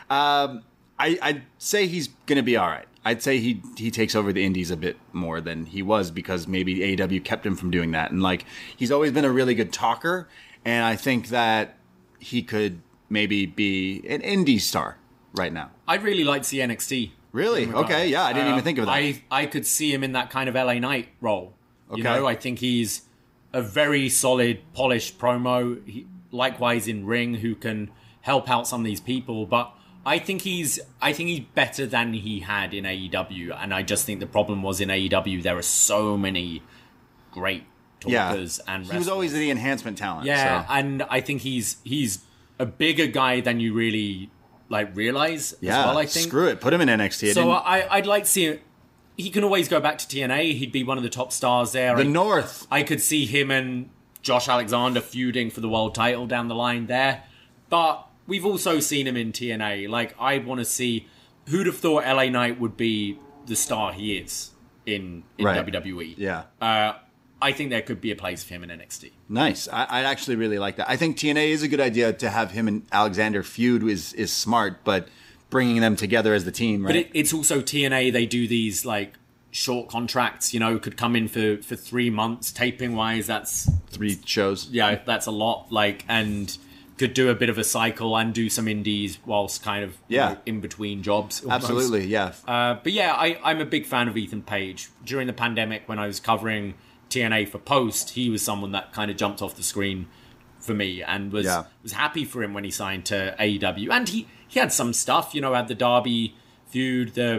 I'd say he's going to be all right. I'd say he takes over the indies a bit more than he was because maybe AEW kept him from doing that. And like he's always been a really good talker. And I think that he could maybe be an indie star right now. I'd really like to see NXT. Really? Okay, yeah, I didn't even think of that. I could see him in that kind of LA Knight role. Okay. You know, I think he's a very solid, polished promo. Likewise in ring, who can help out some of these people. But I think he's better than he had in AEW. And I just think the problem was in AEW there are so many great talkers and wrestlers. He was always the enhancement talent. Yeah, so. and I think he's a bigger guy than you really realize as well, I think. Screw it. Put him in NXT. So I'd like to see him. He can always go back to TNA. He'd be one of the top stars there. The North. I could see him and Josh Alexander feuding for the world title down the line there. But we've also seen him in TNA. Like, I want to see... Who'd have thought LA Knight would be the star he is in WWE? Yeah. I think there could be a place for him in NXT. Nice. I actually really like that. I think TNA is a good idea to have him and Alexander feud is smart, but bringing them together as the team, right? But it's also TNA. They do these like short contracts, you know, could come in for 3 months. Taping wise, that's 3 shows. Yeah, that's a lot. Like, and could do a bit of a cycle and do some indies whilst kind of in between jobs. Almost. Absolutely, yeah. But yeah, I'm a big fan of Ethan Page. During the pandemic, when I was covering TNA for Post, he was someone that kind of jumped off the screen for me and was happy for him when he signed to AEW. And he had some stuff, you know, had the Darby feud, the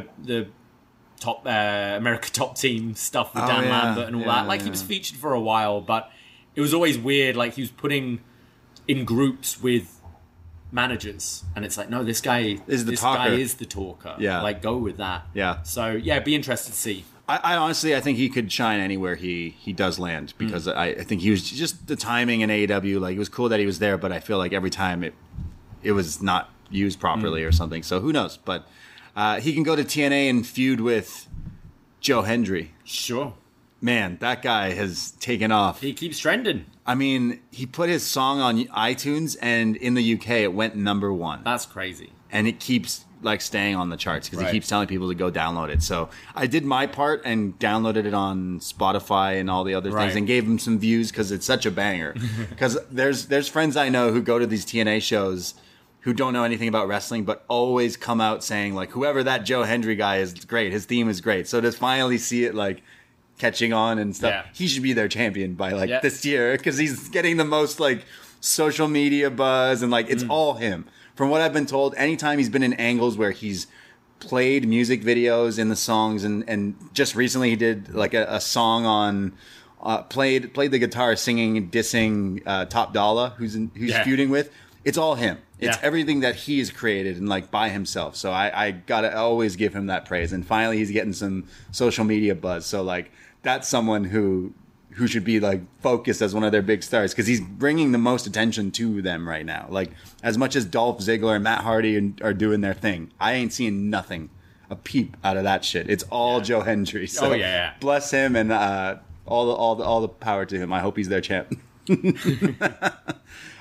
top America Top Team stuff with Dan Lambert and all that. Like, he was featured for a while, but it was always weird. Like, he was putting in groups with managers, and it's like, no, this guy is the talker. Yeah. Like, go with that. Yeah. So, yeah, be interested to see. I honestly, I think he could shine anywhere he does land because I think he was just the timing in AEW. Like, it was cool that he was there, but I feel like every time it was not used properly or something. So who knows? But he can go to TNA and feud with Joe Hendry. Sure. Man, that guy has taken off. He keeps trending. I mean, he put his song on iTunes, and in the UK, it went #1. That's crazy. And it keeps like staying on the charts because he keeps telling people to go download it. So I did my part and downloaded it on Spotify and all the other things and gave him some views because it's such a banger. Because there's friends I know who go to these TNA shows who don't know anything about wrestling but always come out saying like, whoever that Joe Hendry guy is great. His theme is great. So to finally see it like catching on and stuff, he should be their champion by like this year because he's getting the most like social media buzz and like it's all him. From what I've been told, anytime he's been in angles where he's played music videos in the songs, and just recently he did like a song on played the guitar singing and dissing Top Dollar, who's feuding with. It's all him. It's everything that he's created and like by himself. So I gotta always give him that praise. And finally, he's getting some social media buzz. So like that's someone who should be like focused as one of their big stars because he's bringing the most attention to them right now. Like as much as Dolph Ziggler and Matt Hardy are doing their thing, I ain't seeing nothing, a peep out of that shit. It's all Joe Hendry. So bless him and all the power to him. I hope he's their champ.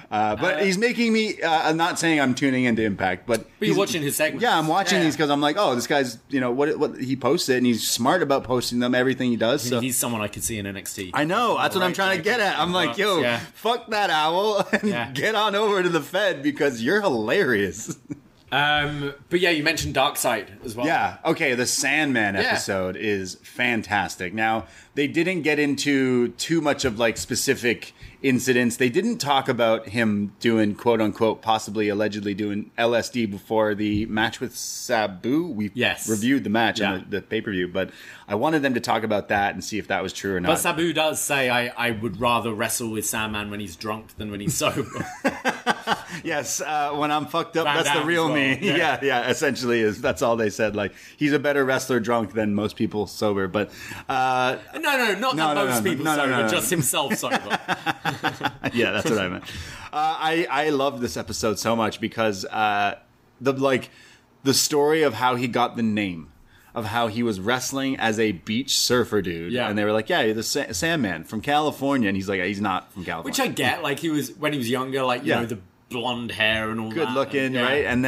But he's making me. I'm not saying I'm tuning into Impact, but you're watching his segments. Yeah, I'm watching these because I'm like, oh, this guy's, what he posts it, and he's smart about posting them. Everything he does. So he's someone I could see in NXT. I know. That's what I'm trying to get at. I'm like, yo, fuck that owl and get on over to the Fed because you're hilarious. But yeah, you mentioned Darkseid as well. Yeah. Okay. The Sandman episode is fantastic. Now, they didn't get into too much of like specific incidents. They didn't talk about him doing quote unquote, possibly allegedly doing LSD before the match with Sabu. We reviewed the match on the pay-per-view, but I wanted them to talk about that and see if that was true or not. But Sabu does say, I would rather wrestle with Sandman when he's drunk than when he's sober. Yes, when I'm fucked up, that's the real me. Yeah, essentially that's all they said. Like, he's a better wrestler drunk than most people sober. But not most people sober, just himself sober. Yeah, that's what I meant. I loved this episode so much because the story of how he got the name, of how he was wrestling as a beach surfer dude. Yeah. And they were like, yeah, you're the Sandman from California. And he's like, he's not from California. Which I get. Like, he was, when he was younger, like, you know, the blonde hair and all good looking, right? And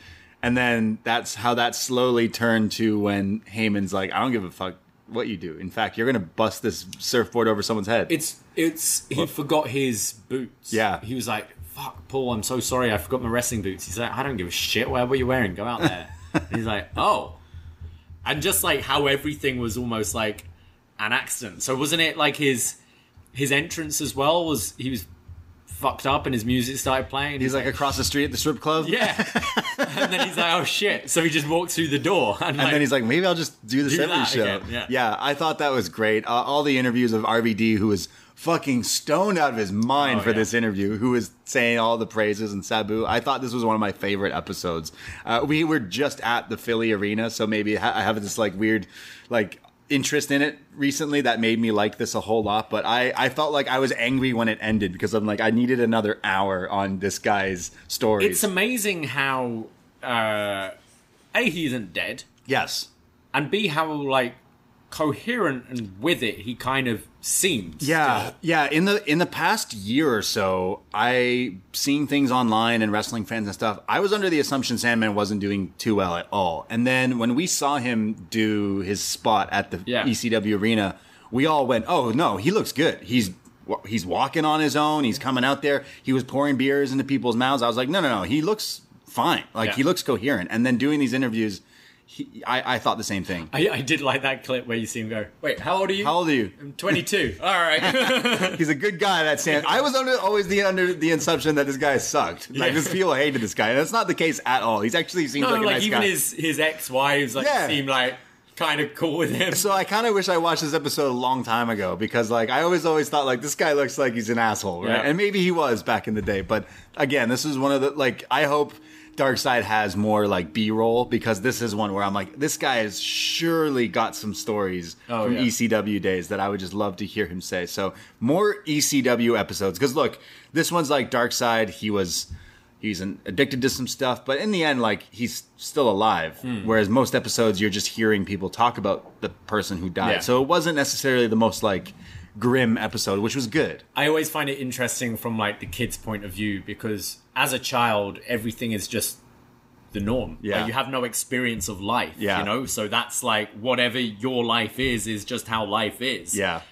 then that's how that slowly turned to when Heyman's like, I don't give a fuck what you do. In fact, you're going to bust this surfboard over someone's head. He forgot his boots. Yeah. He was like, fuck, Paul, I'm so sorry. I forgot my wrestling boots. He's like, I don't give a shit. What are you wearing? Go out there. And he's like, oh. And just like how everything was almost like an accident. So wasn't it like his entrance as well he was fucked up and his music started playing. He's like across the street at the strip club. Yeah. And then he's like, oh shit. So he just walked through the door. And then he's like, maybe I'll just do this every show. Again. Yeah, I thought that was great. All the interviews of RVD, who was fucking stoned out of his mind for this interview, who was saying all the praises, and Sabu. I thought this was one of my favorite episodes. We were just at the Philly arena, so maybe I have this like weird like interest in it recently that made me like this a whole lot, but I felt like I was angry when it ended because I'm like, I needed another hour on this guy's story. It's amazing how A, he isn't dead. Yes. And B, how like coherent and with it he kind of seems. Yeah. In the past year or so, I seen things online and wrestling fans and stuff. I was under the assumption Sandman wasn't doing too well at all. And then when we saw him do his spot at the ECW arena, we all went, "Oh no, he looks good. He's walking on his own. He's coming out there. He was pouring beers into people's mouths." I was like, "No, he looks fine. Like he looks coherent." And then doing these interviews, I thought the same thing. I did like that clip where you see him go, wait, how old are you? How old are you? I'm 22. All right. He's a good guy, that Sam. I was always under the assumption that this guy sucked. Like, just people hated this guy. And that's not the case at all. He's actually seems like a nice even guy. his ex-wives seem like kind of cool with him. So I kind of wish I watched this episode a long time ago because like I always thought like this guy looks like he's an asshole, right? Yeah. And maybe he was back in the day. But again, this is one of the like I hope Darkseid has more like B-roll because this is one where I'm like, this guy has surely got some stories from ECW days that I would just love to hear him say. So more ECW episodes because look, this one's like Darkseid. He's addicted to some stuff, but in the end, like he's still alive. Whereas most episodes, you're just hearing people talk about the person who died. Yeah. So it wasn't necessarily the most like grim episode, which was good. I always find it interesting from like the kid's point of view because as a child, everything is just the norm. Yeah. Like, you have no experience of life, you know? So that's like whatever your life is just how life is. Yeah.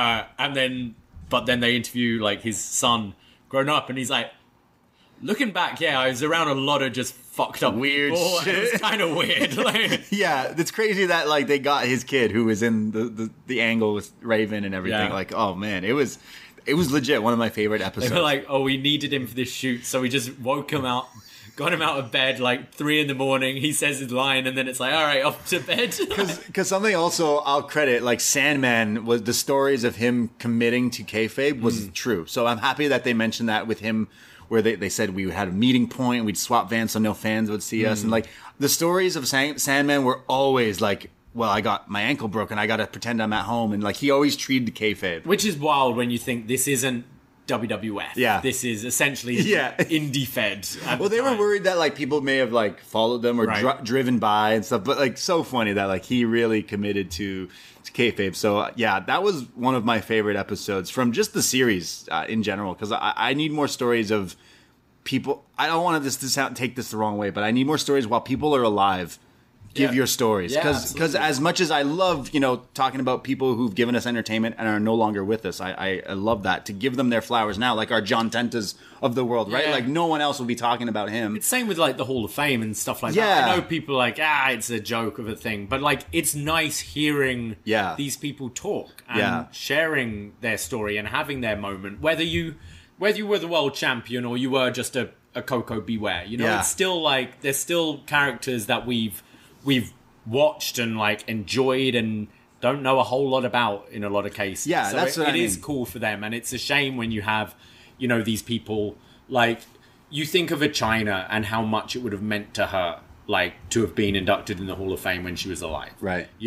But then they interview like his son grown up and he's like, looking back, I was around a lot of just fucked up weird shit. It's kind of weird. Like, yeah, it's crazy that like they got his kid who was in the angle with Raven and everything. Yeah. Like, oh man, it was legit one of my favorite episodes. They were like, oh, we needed him for this shoot, so we just woke him out, got him out of bed like 3 a.m. He says his line, and then it's like, all right, off to bed. Because something also I'll credit, like Sandman was the stories of him committing to kayfabe was true. So I'm happy that they mentioned that with him. Where they said we had a meeting point, we'd swap vans so no fans would see us. And like the stories of Sandman were always like, well, I got my ankle broken, I got to pretend I'm at home. And like he always treated the kayfabe. Which is wild when you think this isn't WWF. Yeah. This is essentially Yeah. indie fed. Well, they were worried that like people may have like followed them or Right. driven by and stuff, but like so funny that like he really committed to kayfabe. So yeah, that was one of my favorite episodes from just the series in general, because I need more stories of people. I don't want this to sound, take this the wrong way, but I need more stories while people are alive. Give Yeah. your stories, Yeah, because absolutely. as much as I love talking about people who've given us entertainment and are no longer with us, I love that, to give them their flowers now, like our John Tentas of the world, right? Yeah. Like no one else will be talking about him. It's same with like the Hall of Fame and stuff like Yeah. that. I know people are like, it's a joke of a thing, but like it's nice hearing Yeah. these people talk and Yeah. sharing their story and having their moment. Whether you were the world champion or you were just a Coco Beware, Yeah. it's still like there's still characters that we've watched and like enjoyed and don't know a whole lot about in a lot of cases. Yeah, so that's what I it is mean. cool for them, and it's a shame when you have these people like you think of a China and how much it would have meant to her like to have been inducted in the Hall of Fame when she was alive. Right. You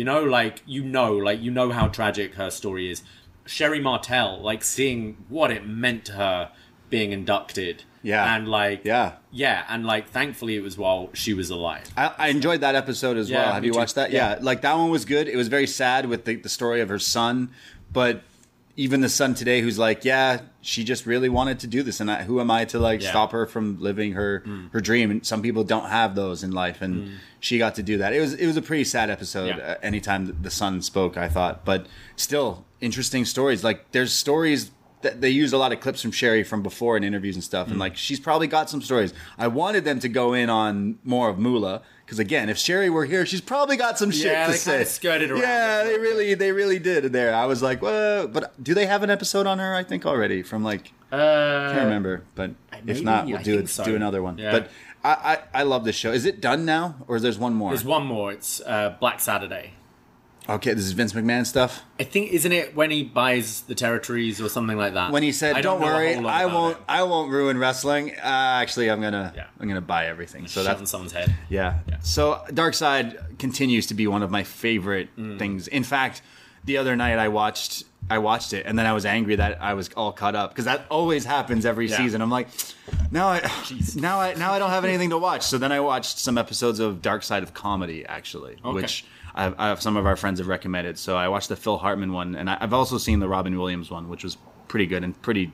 know how tragic her story is. Sherry Martel, like seeing what it meant to her being inducted. Yeah. And like Yeah. and like thankfully it was while she was alive. I enjoyed that episode as Yeah, well. Have me you too. watched that? Yeah. Yeah, like that one was good. It was very sad with the story of her son, but even the son today who's like, yeah, she just really wanted to do this, and who am I to like Yeah. stop her from living her dream? And some people don't have those in life, and she got to do that. It was a pretty sad episode. Yeah. Anytime the son spoke, I thought, but still interesting stories. Like there's stories. They used a lot of clips from Sherry from before in interviews and stuff, and like she's probably got some stories. I wanted them to go in on more of Moolah, because again, if Sherry were here, she's probably got some shit Yeah, to they say. kinda skirted around Yeah, it. they really did there. I was like, whoa, but do they have an episode on her? I think already from like can't remember, but if maybe, not, we'll I do think so. do another one. Yeah. But I love this show. Is it done now, or is there's one more? There's one more. It's Black Saturday. Okay, this is Vince McMahon stuff. I think isn't it when he buys the territories or something like that? When he said, I "Don't know a worry, whole lot I about won't, it. I won't ruin wrestling." Actually, I'm gonna buy everything. So Shove that's in someone's head. yeah. So Dark Side continues to be one of my favorite things. In fact, the other night I watched it, and then I was angry that I was all caught up, because that always happens every Yeah. season. I'm like, now I don't have anything to watch. So then I watched some episodes of Dark Side of Comedy, actually, which I have some of our friends have recommended. So I watched the Phil Hartman one, and I've also seen the Robin Williams one, which was pretty good and pretty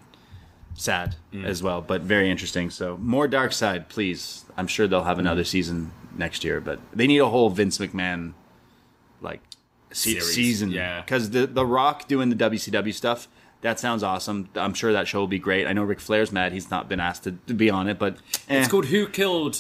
sad as well, but very interesting. So more Dark Side, please. I'm sure they'll have another season next year, but they need a whole Vince McMahon like Series, season. yeah. Because the Rock doing the WCW stuff, that sounds awesome. I'm sure that show will be great. I know Ric Flair's mad he's not been asked to be on it, but It's called Who Killed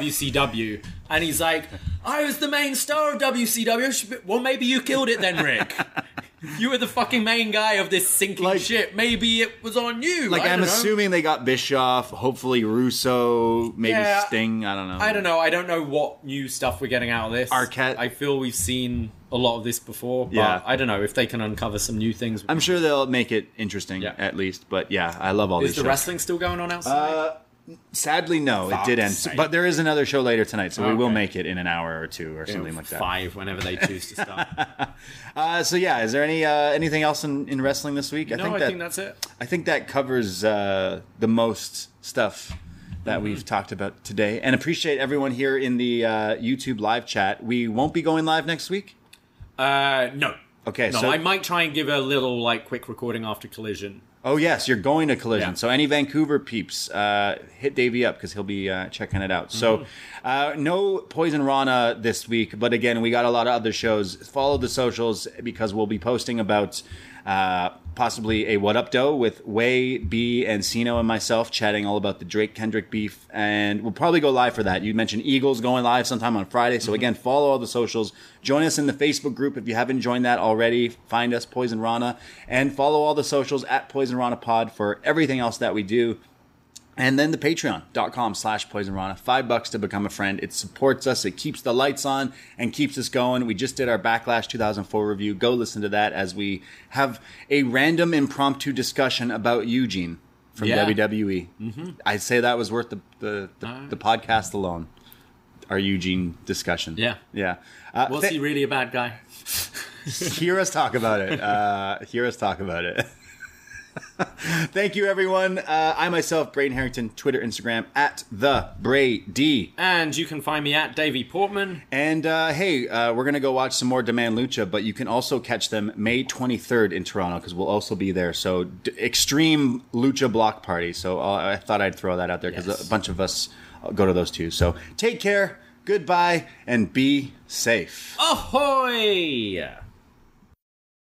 WCW? And he's like, I was the main star of WCW. Well, maybe you killed it then, Rick. You were the fucking main guy of this sinking ship. Maybe it was on you. like I I'm don't know. assuming they got Bischoff, hopefully Russo, maybe Yeah. Sting. I don't know. I don't know. I don't know what new stuff we're getting out of this. Arquette. I feel we've seen a lot of this before, but Yeah. I don't know if they can uncover some new things. I'm sure they'll make it interesting Yeah. at least. But yeah, I love all Is these the shows. wrestling still going on outside? Sadly, no, it did end. sake. But there is another show later tonight, so we will Okay. make it in an hour or two or something like that. 5, whenever they choose to start. So yeah, is there anything else in wrestling this week? No, I think that's it. I think that covers the most stuff that we've talked about today. And appreciate everyone here in the YouTube live chat. We won't be going live next week. No. Okay, No, so I might try and give a little quick recording after Collision. oh yes, you're going to Collision. Yeah. So any Vancouver peeps, hit Davey up because he'll be checking it out. So no Poison Rana this week, but again, we got a lot of other shows. Follow the socials because we'll be posting about possibly a What Up Doe with Way, B, and Sino and myself chatting all about the Drake Kendrick beef, and we'll probably go live for that. You mentioned Eagles going live sometime on Friday, so again, follow all the socials. Join us in the Facebook group if you haven't joined that already. Find us, Poison Rana, and follow all the socials at Poison Rana Pod for everything else that we do. And then the patreon.com/poisonrana, $5 to become a friend. It supports us. It keeps the lights on and keeps us going. We just did our Backlash 2004 review. Go listen to that as we have a random impromptu discussion about Eugene from Yeah. WWE. I'd say that was worth the podcast alone. Our Eugene discussion. Yeah. Yeah. Was he really a bad guy? Hear us talk about it. Hear us talk about it. Thank you, everyone. I myself, Braden Harrington, Twitter, Instagram, at the Brady. And you can find me at Davey Portman. And hey, we're going to go watch some more Demand Lucha, but you can also catch them May 23rd in Toronto, because we'll also be there. So extreme Lucha block party. So I thought I'd throw that out there, because a bunch of us go to those too. So take care, goodbye, and be safe. Ahoy!